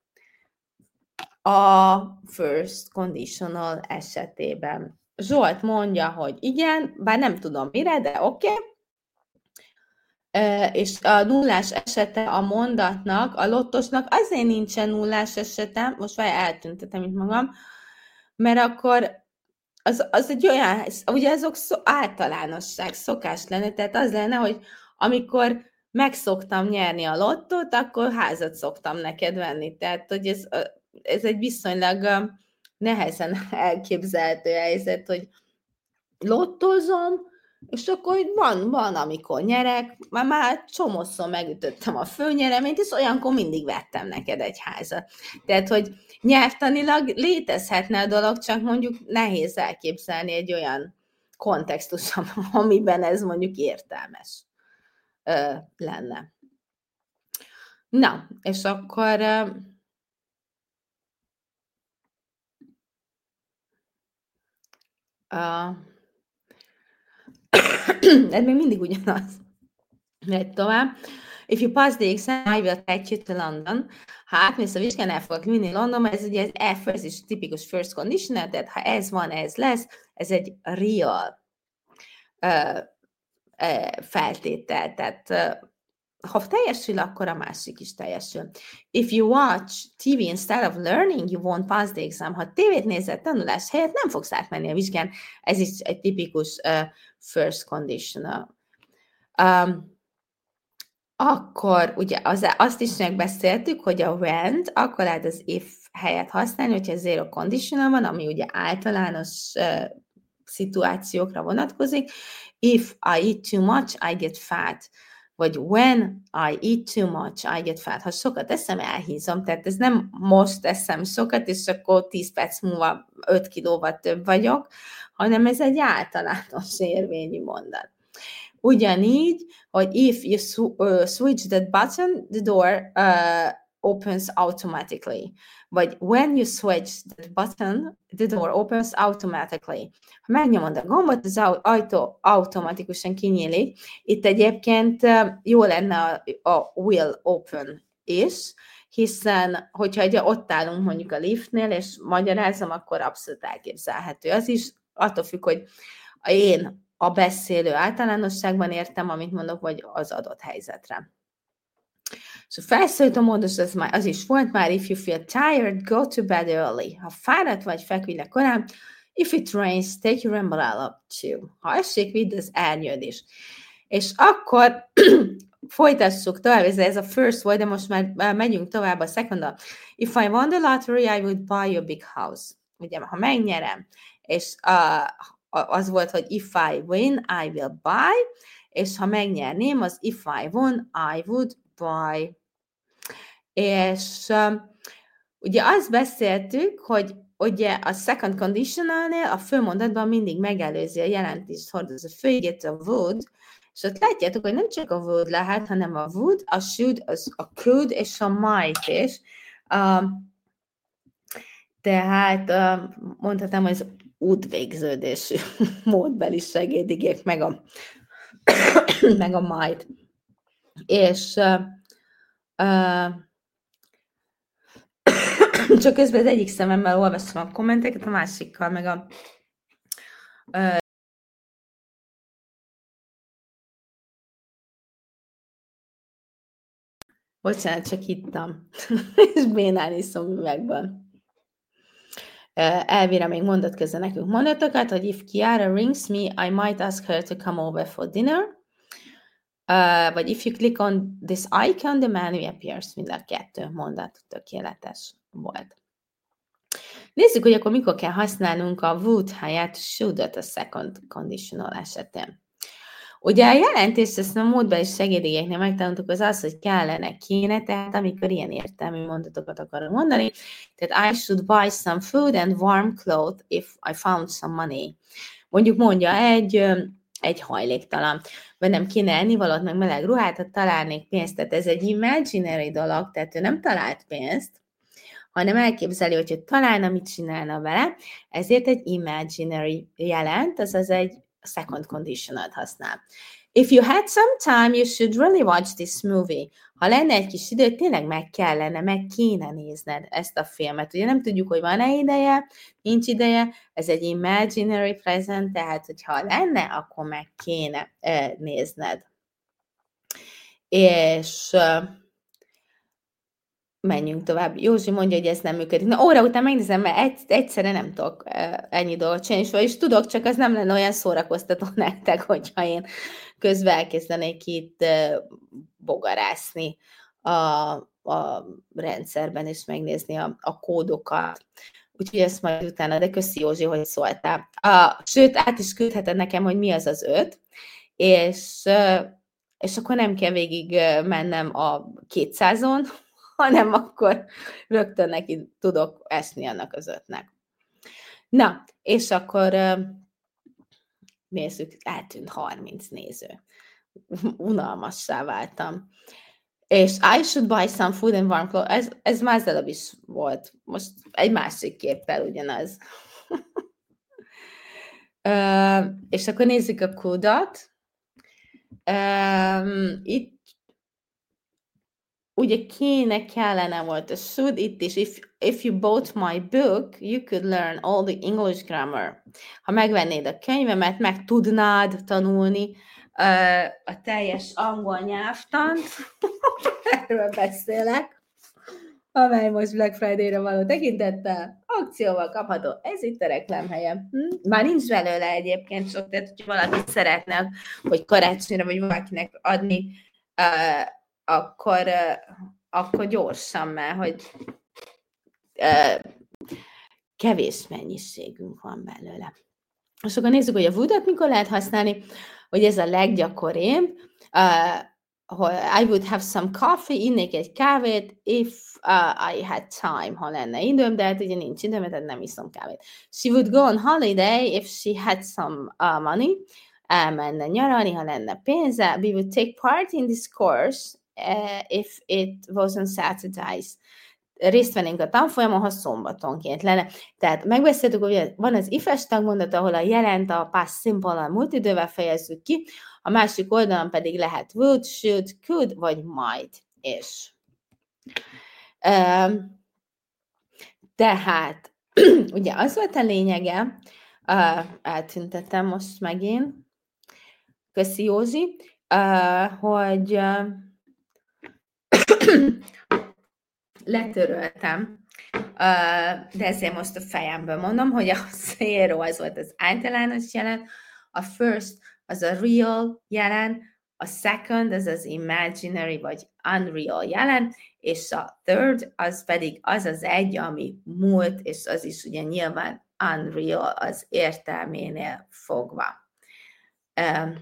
a first conditional esetében. Zsolt mondja, hogy igen, bár nem tudom mire, de oké. Okay. Uh, és a nullás esete a mondatnak, a lottosnak azért nincsen nullás esete, most már eltüntetem itt magam, mert akkor az, az egy olyan, ugye azok szó, általánosság, szokás lenne, tehát az lenne, hogy amikor megszoktam nyerni a lottót, akkor házat szoktam neked venni. Tehát, hogy ez, ez egy viszonylag nehezen elképzelhető helyzet, hogy lottozom, és akkor van, van, amikor nyerek, már, már csomószor megütöttem a főnyereményt, és olyankor mindig vettem neked egy házat. Tehát, hogy nyelvtanilag létezhetne a dolog, csak mondjuk nehéz elképzelni egy olyan kontextus, amiben ez mondjuk értelmes ö, lenne. Na, és akkor... Ö, uh, ez még mindig ugyanaz. Megy tovább. If you pass the exam, I will take you to London. Ha átmész a vizsgán, el fogok vinni Londonba, ez ugye az F, ez is tipikus first conditional, tehát ha ez van, ez lesz, ez egy real uh, uh, feltétel, tehát uh, ha teljesül, akkor a másik is teljesül. If you watch T V instead of learning, you won't pass the exam. Ha tévét nézed tanulás helyett, nem fogsz átmenni a vizsgán. Ez is egy tipikus uh, first conditional. Um, akkor ugye az, azt is megbeszéltük, hogy a when, akkor lehet az if helyett használni, hogyha zero conditional van, ami ugye általános uh, szituációkra vonatkozik. If I eat too much, I get fat. Vagy when I eat too much, I get fat. Ha sokat eszem, elhízom. Tehát ez nem most eszem sokat, és akkor tíz perc múlva öt kilóval több vagyok, hanem ez egy általános érvényű mondat. Ugyanígy, hogy if you sw- uh, switch that button, the door uh, opens automatically. Vagy when you switch that button, the door opens automatically. Ha megnyomod a gombot, az ajtó automatikusan kinyílik. Itt egyébként uh, jó lenne a, a will open is, hiszen hogyha egy, ott állunk mondjuk a liftnél, és magyarázom, akkor abszolút elképzelhető. Az is attól függ, hogy én a beszélő általánosságban értem, amit mondok, vagy az adott helyzetre. És a felszólító módus az, már, az is volt már, if you feel tired, go to bed early. Ha fáradt vagy, feküdj le korán. If it rains, take your umbrella too. Ha esik, vidd az ernyőd is. És akkor folytassuk tovább, ez, ez a first volt, de most már megyünk tovább a second. If I won the lottery, I would buy you a big house. Ugye, ha megnyerem, és uh, az volt, hogy if I win, I will buy, és ha megnyerném, az if I won, I would buy. És uh, ugye azt beszéltük, hogy ugye a second conditionalnél a főmondatban mindig megelőzi a jelentést hordoz a főigét, a would, és ott látjátok, hogy nem csak a would lehet, hanem a would, a should, az a could és a might is. Uh, tehát uh, mondhatom, hogy ez útvégződésű módbeli segédigék, meg a, meg a might. És uh, uh, csak közben az egyik szememmel olvasom a kommenteket, a másikkal meg a uh, bocsánat, csak ittam, és bénán iszom üvegből. Elvira még mondott közben nekünk mondatokat, hogy if Kiara rings me, I might ask her to come over for dinner. Uh, vagy if you click on this icon, the menu appears. Mind a kettő mondat tökéletes volt. Nézzük, hogy akkor mikor kell használnunk a would helyett should-ot a second conditional esetén. Ugye a jelentést, ezt a módbeli segédigéknél megtanultuk, az az, hogy kellene, kéne, tehát amikor ilyen értelmű mondatokat akarok mondani, tehát I should buy some food and warm clothes if I found some money. Mondjuk mondja egy egy hajléktalan, vagy nem kéne ennivalót, meg meleg ruhát, ha találnék pénzt. Tehát ez egy imaginary dolog, tehát ő nem talált pénzt, hanem elképzeli, hogy ő találna, mit csinálna vele, ezért egy imaginary jelent, azaz egy second conditional használ. If you had some time, you should really watch this movie. Ha lenne egy kis idő, tényleg meg kellene, meg kéne nézned ezt a filmet. Ugye nem tudjuk, hogy van-e ideje, nincs ideje, ez egy imaginary present, tehát hogyha lenne, akkor meg kéne uh, nézned. És uh, menjünk tovább. Józsi mondja, hogy ez nem működik. Na, óra után megnézem, mert egy, egyszerre nem tudok uh, ennyi dolgot csinálni, vagyis tudok, csak az nem lenne olyan szórakoztató nektek, hogyha én közben elkezdenék itt uh, bogarászni a, a rendszerben, és megnézni a, a kódokat. Úgyhogy ezt majd utána, de köszi Józsi, hogy szóltál. Uh, sőt, át is küldheted nekem, hogy mi az az öt, és, uh, és akkor nem kell végig uh, mennem a kétszázon, hanem akkor rögtön neki tudok esni annak az ötnek. Na, és akkor uh, nézzük, eltűnt harminc néző. Unalmassá váltam. És I should buy some food and warm clothes. Ez, ez már az előbb is volt. Most egy másik képpel ugyanaz. uh, és akkor nézzük a kódot. Um, itt ugye kéne, kellene volt a should itt is. If, if you bought my book, you could learn all the English grammar. Ha megvennéd a könyvemet, meg tudnád tanulni uh, a teljes angol nyelvtant. Erről beszélek, amely most Black Friday-ra való tekintettel akcióval kapható. Ez itt a reklámhelye. Hm? Már nincs belőle egyébként sok, tehát hogyha valaki szeretne, hogy karácsonyra vagy valakinek adni, uh, akkor, uh, akkor gyorsan, mert hogy uh, kevés mennyiségünk van belőle. És akkor nézzük, hogy a would-ot mikor lehet használni, hogy ez a leggyakoribb. Uh, I would have some coffee, innék egy kávét, if uh, I had time, ha lenne időm, de hát ugye nincs időm, tehát nem iszom kávét. She would go on holiday if she had some uh, money, elmenne nyaralni, ha lenne pénze. We would take part in this course uh, if it was on Saturdays. Részt vennénk a tanfolyamon, ha szombatonként lenne. Tehát megbeszéltük, hogy van az if-es tagmondat, ahol a jelent a past simple-al múlt idővel fejezzük ki, a másik oldalon pedig lehet would, should, could, vagy might, és. Um, tehát, ugye az volt a lényege, uh, eltüntettem most megint, köszi Józsi, uh, hogy uh, letöröltem, uh, de ezért most a fejemből mondom, hogy a zero az volt az általános jelen, a first az a real jelen, a second az az imaginary vagy unreal jelen, és a third az pedig az az egy, ami múlt, és az is ugye nyilván unreal az értelménél fogva. Um,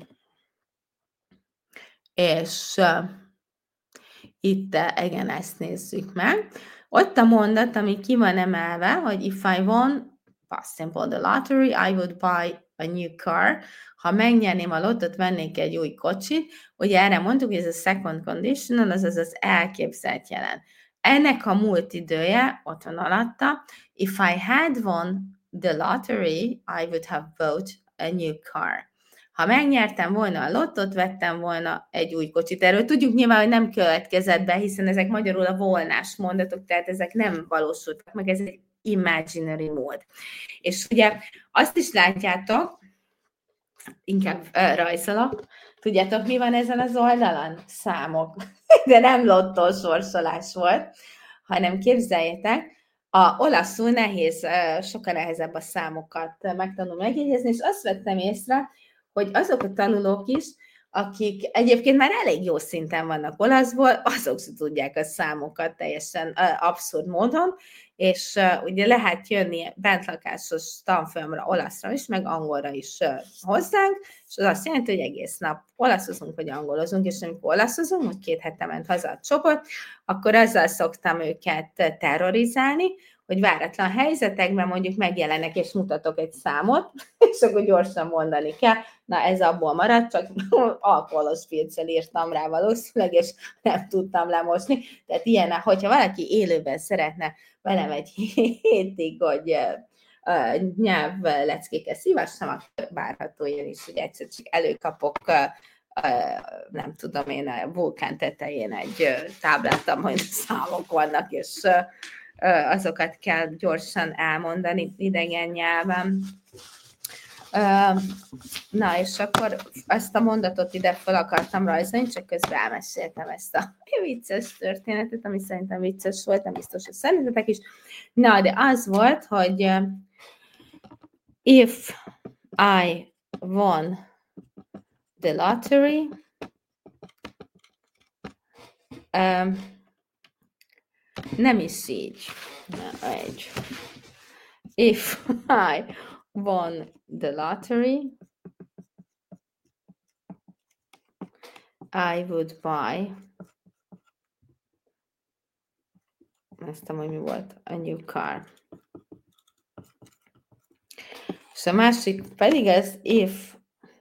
és uh, itt, igen, ezt nézzük meg. Ott a mondat, ami ki van emelve, hogy if I won, past simple, the lottery, I would buy a new car. Ha megnyerném a lottót, vennék egy új kocsit. Ugye erre mondtuk, hogy ez a second conditional, azaz az elképzelt jelen. Ennek a múlt idője ott van alatta. If I had won the lottery, I would have bought a new car. Ha megnyertem volna a lottót, vettem volna egy új kocsit. Erről tudjuk nyilván, hogy nem következett be, hiszen ezek magyarul a volnás mondatok, tehát ezek nem valósultak meg, ez egy imaginary mód. És ugye azt is látjátok, inkább uh, rajzolok, tudjátok, mi van ezen az oldalon? Számok. De nem lottó sorsolás volt, hanem képzeljétek, a olaszul nehéz, uh, sokkal nehezebb a számokat megtanulni megjegyezni, és azt vettem észre, hogy azok a tanulók is, akik egyébként már elég jó szinten vannak olaszból, azok sem tudják a számokat teljesen uh, abszurd módon, és uh, ugye lehet jönni bentlakásos tanfolyamra olaszra is, meg angolra is uh, hozzánk, és az azt jelenti, hogy egész nap olaszozunk, vagy angolozunk, és amikor olaszozunk, hogy két hete ment haza a csoport, akkor azzal szoktam őket terrorizálni, hogy váratlan helyzetekben mondjuk megjelenek, és mutatok egy számot, és akkor gyorsan mondani kell, na ez abból maradt, csak alkoholos filccel írtam rá valószínűleg, és nem tudtam lemosni. Tehát ilyen, hogyha valaki élőben szeretne velem egy hétig, hogy nyelvleckéket szívassam, akkor várható én is, hogy egyszer csak előkapok, nem tudom én, a vulkán tetején egy táblát, ahol számok vannak, és azokat kell gyorsan elmondani idegen nyelven. Na, és akkor ezt a mondatot ide fel akartam rajzolni, csak közben elmeséltem ezt a vicces történetet, ami szerintem vicces volt, nem biztos, hogy szerintetek is. Na, de az volt, hogy if I won the lottery, um, nem is így. Na, egy. If I won the lottery, I would buy, ezt tudom, hogy mi volt, a new car. És a másik pedig ez, if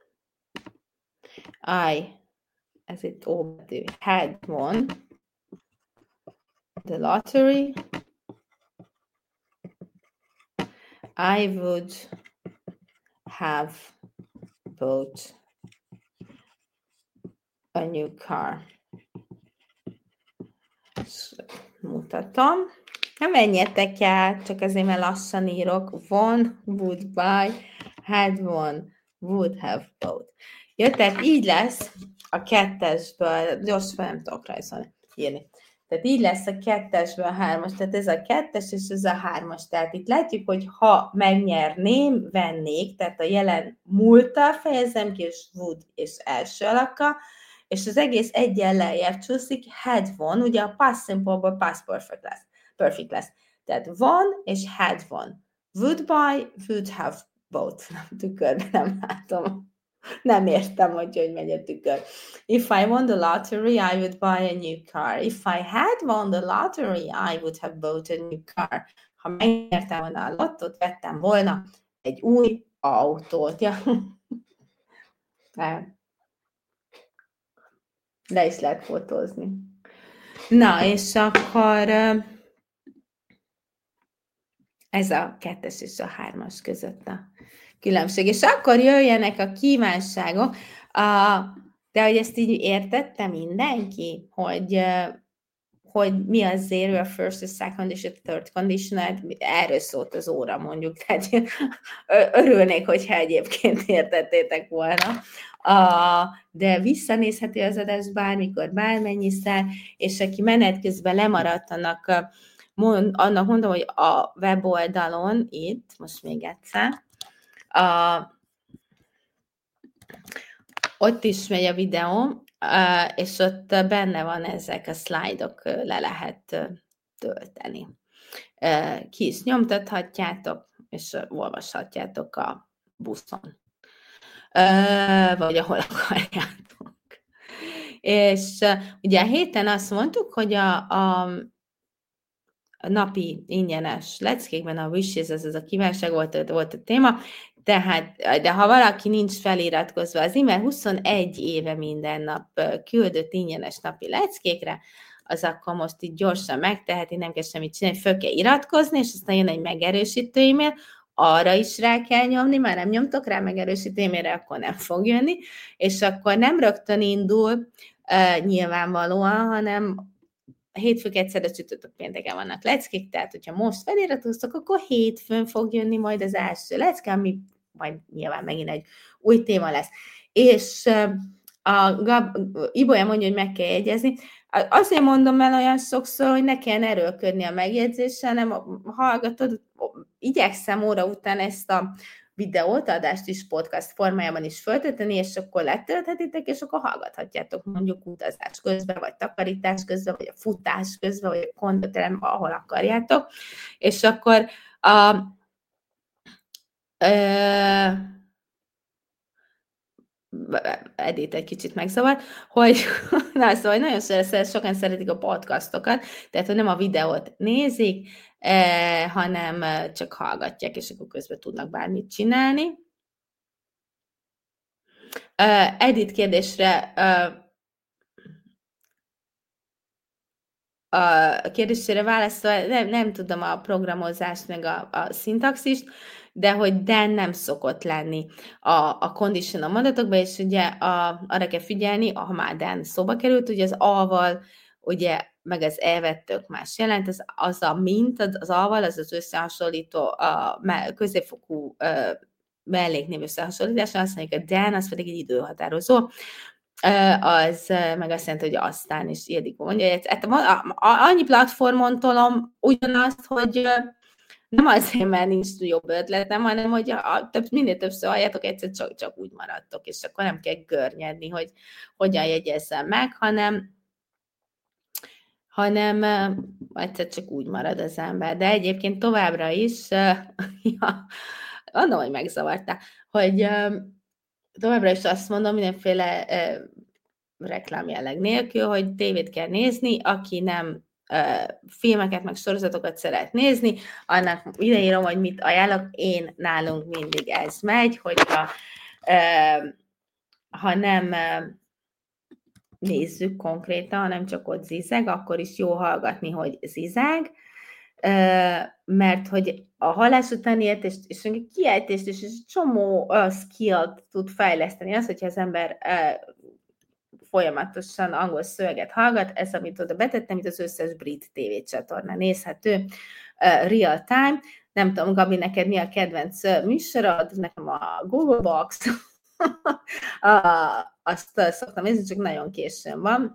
I, ez itt óbetű, had won the lottery, I would have bought a new car. Ezt mutatom. Nem menjetek el, csak azért, mert lassan írok. Won, would buy, had won, would have bought. Jó, tehát így lesz a kettesből, gyorsan nem tudok rajzolni, írni. Tehát így lesz a kettesből a hármas, tehát ez a kettes és ez a hármas. Tehát itt látjuk, hogy ha megnyerném, vennék, tehát a jelen múlttal fejezem ki, és would és első alaka, és az egész egyen lejjebb csúszik, had won, ugye a past simple-ból past perfect lesz. Perfect lesz. Tehát won és had won. Would buy, would have bought. Nem tükörben nem látom. Nem értem, hogy hogy megy a tükör. If I won the lottery, I would buy a new car. If I had won the lottery, I would have bought a new car. Ha megnyertem volna a lottót, vettem volna egy új autót. Ja. Le is lehet fotózni. Na, és akkor ez a kettes és a hármas között a különbség. És akkor jöjjenek a kívánságok, a, de hogy ezt így értette mindenki, hogy, hogy mi az zero, a first, a second és a third condition, erről szólt az óra mondjuk, tehát örülnék, hogyha egyébként értettétek volna. A, de visszanézheti az adást bármikor, bármennyiszer, és aki menet közben lemaradt, annak, mond, annak mondom, hogy a weboldalon, itt, most még egyszer, a, ott is megy a videó, és ott benne van ezek a szlájdok, le lehet tölteni. Ki is nyomtathatjátok, és olvashatjátok a buszon. Vagy ahol akarjátok. És ugye a héten azt mondtuk, hogy a, a, a napi ingyenes leckékben a wishes, ez az a kívánság volt, volt a téma, tehát, de ha valaki nincs feliratkozva az e-mail, huszonegy éve minden nap küldött ingyenes napi leckékre, az akkor most így gyorsan megteheti, nem kell semmit csinálni, föl kell iratkozni, és aztán jön egy megerősítő e-mail, arra is rá kell nyomni, már nem nyomtok rá megerősítő e-mailre, akkor nem fog jönni, és akkor nem rögtön indul uh, nyilvánvalóan, hanem hétfők egyszerre csütörtök pénteken vannak leckék, tehát hogyha most feliratkoztok, akkor hétfőn fog jönni majd az első lecke, ami majd nyilván megint egy új téma lesz. És a Gab, Ibolya mondja, hogy meg kell jegyezni. Azért mondom el olyan sokszor, hogy ne kelljen erőlködni a megjegyzéssel, hanem hallgatod, igyekszem óra után ezt a videót, adást is podcast formájában is föltölteni, és akkor letölthetitek, és akkor hallgathatjátok mondjuk utazás közben, vagy takarítás közben, vagy a futás közben, vagy a kondoteremben, ahol akarjátok. És akkor a, ö, Edith egy kicsit megzavar, hogy na, szóval nagyon sokan szeretik a podcastokat, tehát hogy nem a videót nézik, eh, hanem csak hallgatják, és akkor közben tudnak bármit csinálni. Uh, Edith kérdésre uh, a kérdésére válaszolva, nem, nem tudom a programozást, meg a, a szintaxist, de hogy Dan nem szokott lenni a, a conditional mondatokban, és ugye a, arra kell figyelni, ha már Dan szóba került, ugye az A-val, ugye, meg az E-vel tök más jelent, az, az a mint, az A-val, az az összehasonlító, a középfokú melléknév összehasonlítás, azt mondjuk a Dan, az pedig egy időhatározó, az meg azt jelenti, hogy aztán is Ildikó mondja, hogy annyi platformon tolom ugyanazt, hogy nem azért, mert nincs jobb ötletem, hanem hogy a, több, minél többször halljátok, egyszer csak, csak úgy maradtok, és akkor nem kell görnyedni, hogy hogyan jegyezzem meg, hanem hanem egyszer csak úgy marad az ember. De egyébként továbbra is, ja, mondom, hogy megzavartál, hogy továbbra is azt mondom, mindenféle uh, reklámjelleg nélkül, hogy tévét kell nézni, aki nem uh, filmeket, meg sorozatokat szeret nézni, annak ideírom, hogy mit ajánlok, én nálunk mindig ez megy, hogyha uh, ha nem uh, nézzük konkrétan, hanem csak ott zizeg, akkor is jó hallgatni, hogy zizeg, mert hogy a hallás utáni értést és a kiejtést és egy csomó uh, skillt tud fejleszteni. Az, hogyha az ember uh, folyamatosan angol szöveget hallgat, ez, amit oda betettem, itt az összes brit tévécsatorna nézhető uh, real time. Nem tudom, Gabi, neked mi a kedvenc műsorod? Nekem a Google Box. uh, azt uh, szoktam nézni, csak nagyon későn van.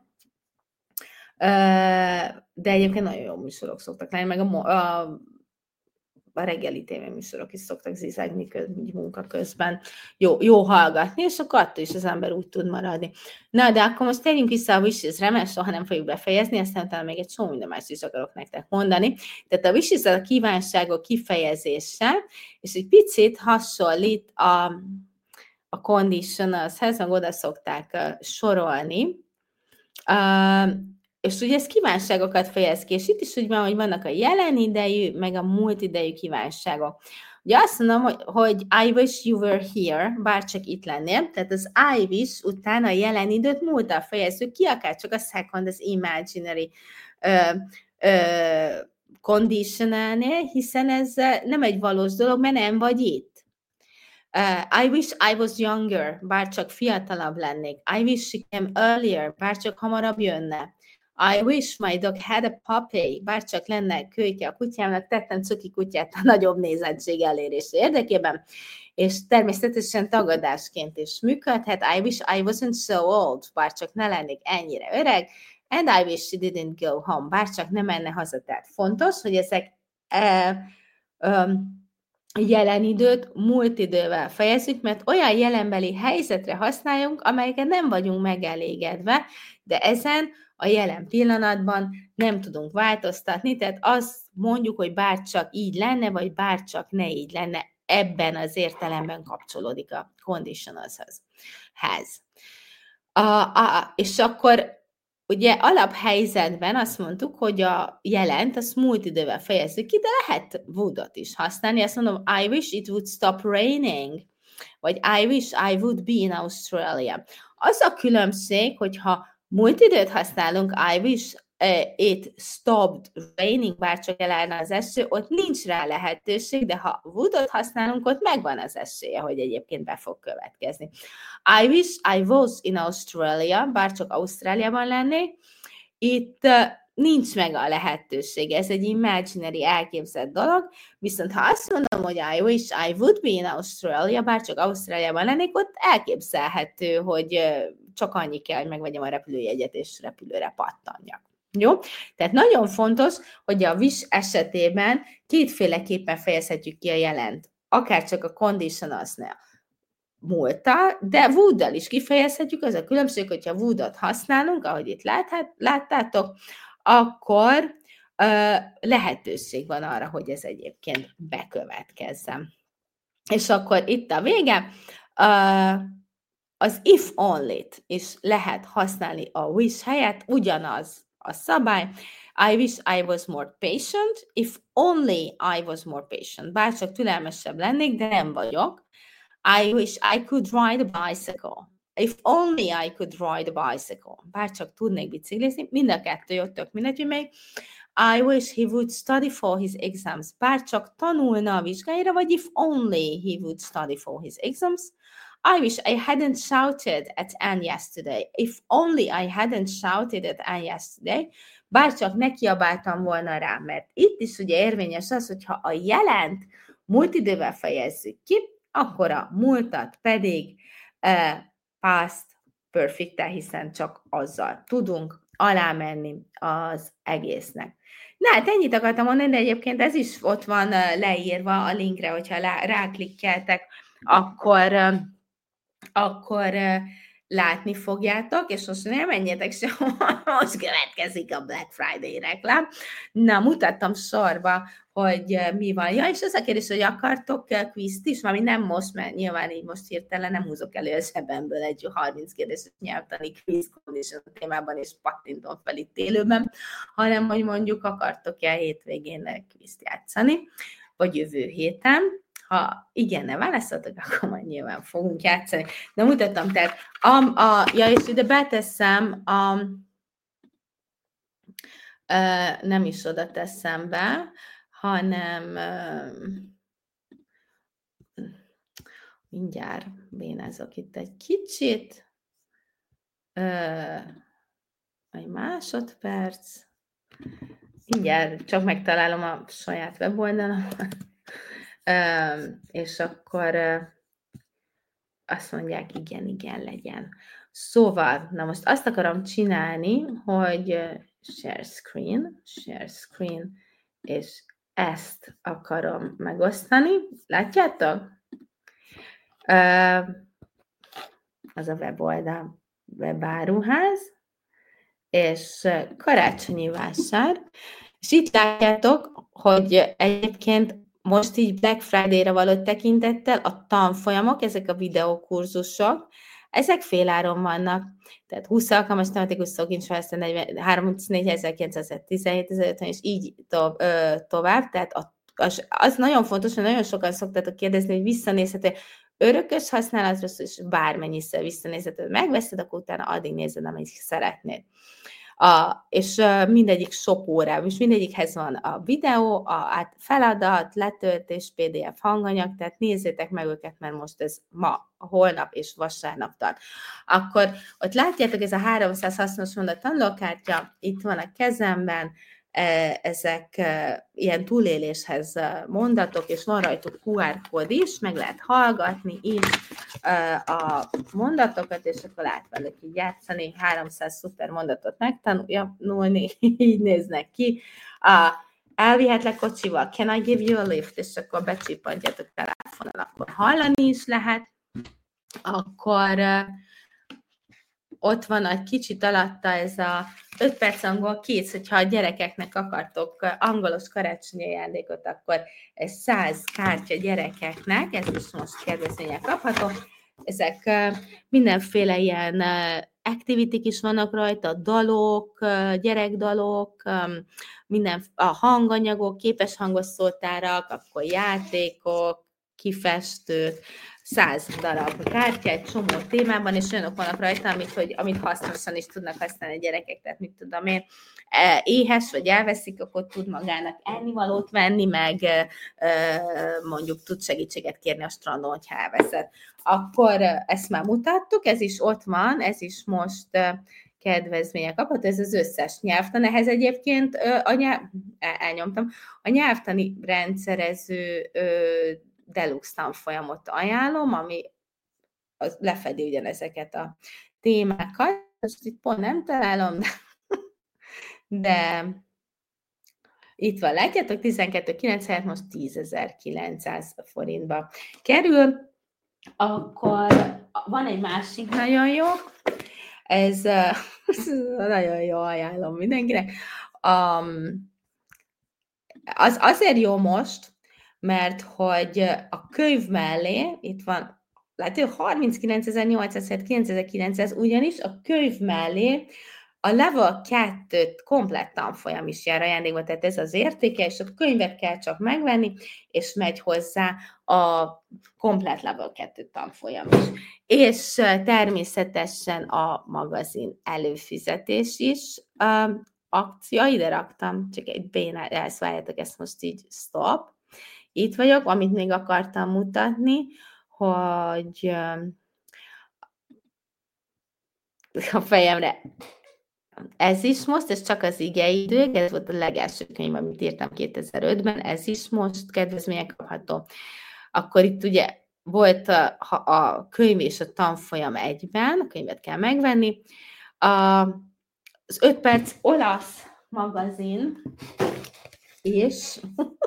De egyébként nagyon jó műsorok szoktak lenni, meg a, a, a reggeli tévéműsorok is szoktak zizegni munka közben. Jó, jó hallgatni, és akkor attól is az ember úgy tud maradni. Na, de akkor most térjünk vissza a wishes-re, mert soha nem fogjuk befejezni, aztán utána még egy csomó minden más is akarok nektek mondani. Tehát a wishes a kívánságok kifejezése, és egy picit hasonlít a, a conditionalshez, meg oda szokták uh, sorolni. Uh, És ugye ez kívánságokat fejez ki, és itt is úgy van, hogy vannak a jelen idejű, meg a múlt idejű kívánságok. Ugye azt mondom, hogy, hogy I wish you were here, bár csak itt lennél, tehát az I wish után a jelen időt múlttal fejezzük ki, akár csak a second, az imaginary ö, ö, conditionalnél, hiszen ez nem egy valós dolog, mert nem vagy itt. Uh, I wish I was younger, bár csak fiatalabb lennék. I wish she came earlier, bár csak hamarabb jönne. I wish my dog had a puppy, bár csak lenne kölyke a kutyámnak, tettem cuki kutyát a nagyobb nézettség elérése érdekében, és természetesen tagadásként is működhet. I wish I wasn't so old, bár csak ne lennék ennyire öreg, and I wish she didn't go home, bár csak ne menne haza. Tehát fontos, hogy ezek e, um, jelen időt múlt idővel fejezzük, mert olyan jelenbeli helyzetre használjunk, amelyeket nem vagyunk megelégedve, de ezen a jelen pillanatban nem tudunk változtatni, tehát azt mondjuk, hogy bárcsak így lenne, vagy bárcsak ne így lenne, ebben az értelemben kapcsolódik a conditionalshoz. A, a, és akkor ugye alaphelyzetben azt mondtuk, hogy a jelent, azt múlt idővel fejezzük ki, de lehet would-ot is használni. Azt mondom, I wish it would stop raining, vagy I wish I would be in Australia. Az a különbség, hogyha múlt időt használunk, I wish uh, it stopped raining, bár csak elállna az eső, ott nincs rá lehetőség, de ha would-ot használunk, ott megvan az esélye, hogy egyébként be fog következni. I wish I was in Australia, bár csak Ausztráliában lennék, itt uh, nincs meg a lehetőség, ez egy imaginary, elképzelt dolog, viszont ha azt mondom, hogy I wish I would be in Australia, bár csak Ausztráliában lennék, ott elképzelhető, hogy uh, csak annyi kell, hogy megvegyem a repülőjegyet, és repülőre pattanjak. Jó? Tehát nagyon fontos, hogy a wish esetében kétféleképpen fejezhetjük ki a jelent, akár csak a conditionalsnál múlttal, de would-dal is kifejezhetjük, az a különbség, hogyha would-ot használunk, ahogy itt láthat, láttátok, akkor uh, lehetőség van arra, hogy ez egyébként bekövetkezzen. És akkor itt a vége. Uh, az if only-t is lehet használni a wish helyett, ugyanaz a szabály. I wish I was more patient, if only I was more patient. Bárcsak türelmesebb lennék, de nem vagyok. I wish I could ride a bicycle. If only I could ride a bicycle. Bárcsak tudnék biciklizni, mind a kettő jött, tök mindegy, hogy még. I wish he would study for his exams. Bárcsak tanulna a vizsgáira, vagy if only he would study for his exams. I wish I hadn't shouted at Anne yesterday. If only I hadn't shouted at Anne yesterday. Bárcsak ne kiabáltam volna rá, mert itt is ugye érvényes az, hogyha a jelent múlt idővel fejezzük ki, akkor a múltat pedig uh, past perfect-tel, hiszen csak azzal tudunk alámenni az egésznek. Na hát ennyit akartam mondani, de egyébként ez is ott van uh, leírva a linkre, hogyha lá- ráklikkeltek, akkor, uh, akkor uh, látni fogjátok, és most nem menjetek sehol, most következik a Black Friday reklám. Na, mutattam sorba, hogy mi van. Ja, és az a kérdés, hogy akartok quizt is, ami nem most, mert nyilván így most hirtelen nem húzok elő a zsebemből egy harminc kérdéses nyelvtani quiz condition témában, és pattintom fel itt élőben, hanem hogy mondjuk akartok-e hétvégén quizt játszani, vagy jövő héten. Ha igen, ne válaszoltok, akkor majd nyilván fogunk játszani. De mutattam, tehát a, a, ja, és ide beteszem a, uh, nem is oda teszem be, hanem uh, mindjárt bénázok itt egy kicsit. Uh, egy másodperc. Mindjárt csak megtalálom a saját weboldalamat. Uh, és akkor uh, azt mondják, igen, igen, legyen. Szóval, na most azt akarom csinálni, hogy uh, share screen, share screen, és ezt akarom megosztani. Látjátok? Uh, az a weboldal, webáruház, és uh, karácsonyi vásár. És itt látjátok, hogy egyébként most így Black Friday-ra való tekintettel a tanfolyamok, ezek a videókurzusok, ezek féláron vannak. Tehát húsz alkalmas tematikus szókincsfelhasználó, harmincnégyezer-kilencszáztizenhét, és így to, ö, tovább. Tehát a, az, az nagyon fontos, hogy nagyon sokan szoktátok kérdezni, hogy visszanézhető örökös használatra, és bármennyiszer visszanézhető. Megveszed, akkor utána addig nézed, amit szeretnéd. A, és uh, mindegyik sok órában, és mindegyikhez van a videó, a, a feladat, letöltés, pé dé ef hanganyag, tehát nézzétek meg őket, mert most ez ma, holnap és vasárnap tart. Akkor ott látjátok, ez a háromszáz hasznos mondat tanulókártya, itt van a kezemben, ezek ilyen túléléshez mondatok, és van rajtuk kú ár kód is, meg lehet hallgatni is a mondatokat, és akkor lehet velük így játszani, háromszáz szuper mondatot megtanulni, így néznek ki. Elvihetlek kocsival, can I give you a lift, és akkor becsippantjátok telefonon, akkor hallani is lehet, akkor ott van egy kicsit alatta ez a öt perc angol kész, hogyha a gyerekeknek akartok angolos karácsonyi ajándékot, akkor ez száz kártya gyerekeknek, ez is most kedvezmények kapható. Ezek mindenféle ilyen activity is vannak rajta, dalok, gyerekdalok, minden, a hanganyagok, képes hangos szótárak, akkor játékok, kifestők, száz darab kártya, egy csomó témában, és olyanok vannak rajta, amit, hogy, amit hasznosan is tudnak használni a gyerekek, tehát mit tudom én, éhes vagy elveszik, akkor tud magának ennivalót venni, meg mondjuk tud segítséget kérni a strandon, hogyha elveszed. Akkor ezt már mutattuk, ez is ott van, ez is most kedvezmények kapható, ez az összes nyelvtan. Ehhez egyébként a nyelv, elnyomtam, a nyelvtani rendszerező deluxe tanfolyamot ajánlom, ami az lefedi ugyanezeket a témákat. Most itt pont nem találom, de, de itt van, látjátok, tizenkettő-kilenc, most tízezer-kilencszáz forintba kerül. Akkor van egy másik nagyon jó, ez, ez nagyon jó, ajánlom mindenkinek. Um, az azért jó most, mert hogy a könyv mellé, itt van látja, harminckilencezer-nyolcszáz-kilencezer-kilencszáz, ugyanis a könyv mellé a level kettőt komplett tanfolyam is jár ajándékba, tehát ez az értéke, és a könyvet kell csak megvenni, és megy hozzá a komplett level kettő tanfolyam is. És természetesen a magazin előfizetés is um, akció, ide raktam, csak egy bénát, elszváljátok, ezt most így stop. Itt vagyok, amit még akartam mutatni, hogy um, a fejemre ez is most, ez csak az igeidők, ez volt a legelső könyv, amit írtam kétezer-ötben, ez is most kedvezmények kapható. Akkor itt ugye volt a, a könyv és a tanfolyam egyben, a könyvet kell megvenni. A, az öt perc olasz magazin, és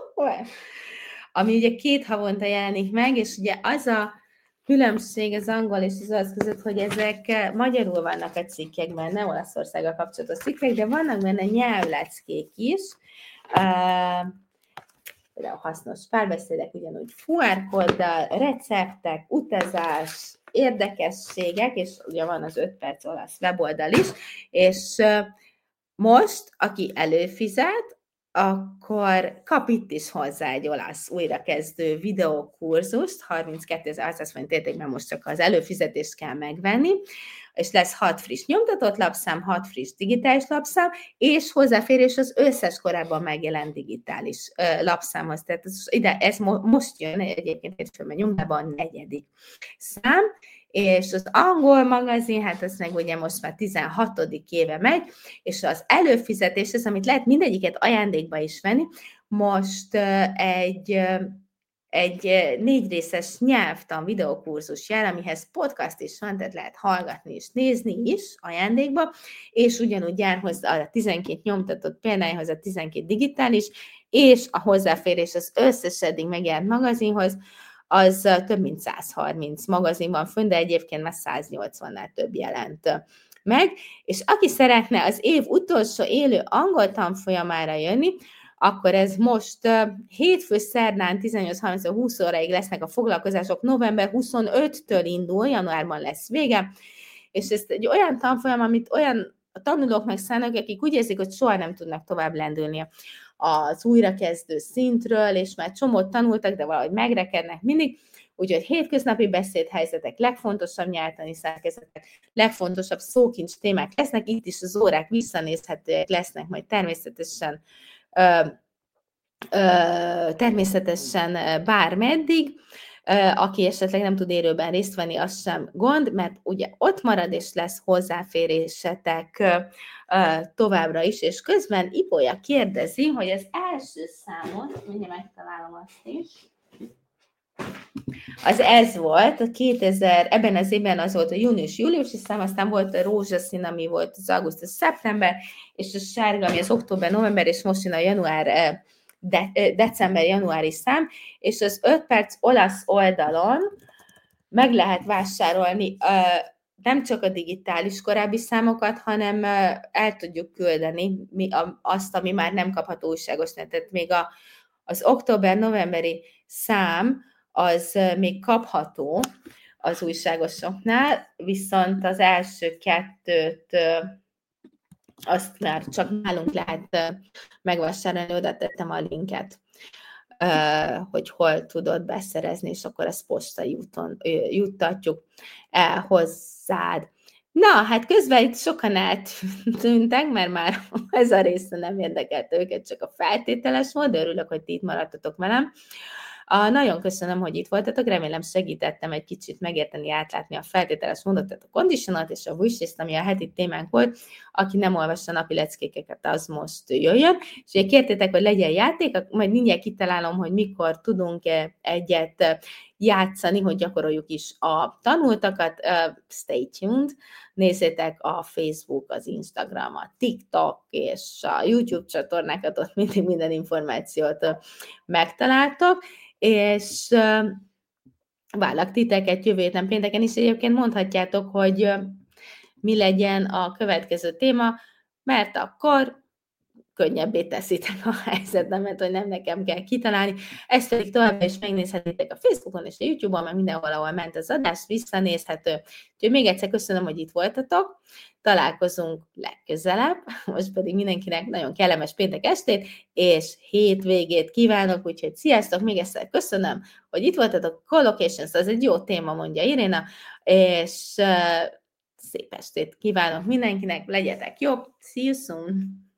ami ugye két havonta jelenik meg, és ugye az a különbség az angol és az olasz között, hogy ezek magyarul vannak a cikkekben, nem Olaszországgal kapcsolatos cikkek, de vannak benne nyelvleckék is. Uh, például hasznos párbeszédek, ugyanúgy fu er kóddal, receptek, utazás, érdekességek, és ugye van az öt perc olasz weboldal is, és uh, most, aki előfizet, akkor kap itt is hozzá egy olasz újrakezdő videókurzust, harminckétezer-hatszáz forint értékben most csak az előfizetést kell megvenni, és lesz hat friss nyomtatott lapszám, hat friss digitális lapszám, és hozzáférés az összes korábban megjelent digitális ö, lapszámhoz. Tehát ez, ide, ez mo- most jön egyébként hétfőn nyomtában a negyedik szám, és az angol magazin, hát ez meg ugye most már tizenhatodik éve megy, és az előfizetés, ez, amit lehet mindegyiket ajándékba is venni, most egy, egy négy részes nyelvtan videókurzus jár, amihez podcast is van, tehát lehet hallgatni és nézni is ajándékba, és ugyanúgy jár hozzá a tizenkét nyomtatott példájához a tizenkét digitális, és a hozzáférés az összes eddig megjelent magazinhoz, az több mint száz harminc magazin van fönn, de egyébként már száz nyolcvannál több jelent meg, és aki szeretne az év utolsó élő angol tanfolyamára jönni, akkor ez most hétfő szerdán tizennyolc harminc húsz óráig lesznek a foglalkozások, november huszonötödikétől indul, januárban lesz vége, és ez egy olyan tanfolyam, amit olyan tanulóknak szánnak, akik úgy érzik, hogy soha nem tudnak tovább lendülni az újrakezdő szintről, és már csomót tanultak, de valahogy megrekednek mindig, úgyhogy hétköznapi beszédhelyzetek, legfontosabb nyelvtani szerkezetek, legfontosabb szókincs témák lesznek, itt is az órák visszanézhetőek lesznek, majd természetesen ö, ö, természetesen bármeddig, aki esetleg nem tud élőben részt venni, az sem gond, mert ugye ott marad, és lesz hozzáférésetek továbbra is, és közben Ipolya kérdezi, hogy az első számot, mindjárt megtalálom azt is, az ez volt, a kétezer, ebben az évben az volt a június-júliusi szám, aztán volt a rózsaszín, ami volt az augusztus-szeptember, és a sárga, ami az október-november, és most jön a január De, december-januári szám, és az öt perc olasz oldalon meg lehet vásárolni uh, nem csak a digitális korábbi számokat, hanem uh, el tudjuk küldeni mi, a, azt, ami már nem kapható újságos. Tehát még a, az október-novemberi szám az uh, még kapható az újságosoknál, viszont az első kettőt uh, azt már csak nálunk lehet megvásárolni, oda tettem a linket, hogy hol tudod beszerezni, és akkor ezt postai úton juttatjuk el hozzád. Na, hát közben itt sokan eltűntek, mert már ez a része nem érdekelt őket, csak a feltételes volt, de örülök, hogy ti itt maradtatok velem. A, nagyon köszönöm, hogy itt voltatok, remélem segítettem egy kicsit megérteni, átlátni a feltételes mondatot, a conditional és a wishlist, ami a heti témánk volt. Aki nem olvassa napi leckéket, az most jöjjön. És ugye kértétek, hogy legyen játék, majd mindjárt kitalálom, hogy mikor tudunk egyet játszani, hogy gyakoroljuk is a tanultakat. Uh, stay tuned, nézzétek a Facebook, az Instagram, a TikTok és a YouTube csatornákat, ott mindig minden információt uh, megtaláltok, és uh, várlak titeket jövő héten pénteken is, egyébként mondhatjátok, hogy uh, mi legyen a következő téma, mert akkor könnyebbé teszitek a helyzetemet, hogy nem nekem kell kitalálni. Ezt pedig továbbra is megnézhetitek a Facebookon és a YouTube-on, mert mindenhol, ahol ment az adás, visszanézhető. Úgyhogy még egyszer köszönöm, hogy itt voltatok. Találkozunk legközelebb. Most pedig mindenkinek nagyon kellemes péntek estét, és hétvégét kívánok, úgyhogy sziasztok, még egyszer köszönöm, hogy itt voltatok. Collocations, az egy jó téma, mondja Iréna, és uh, szép estét kívánok mindenkinek, legyetek jobb, see you soon!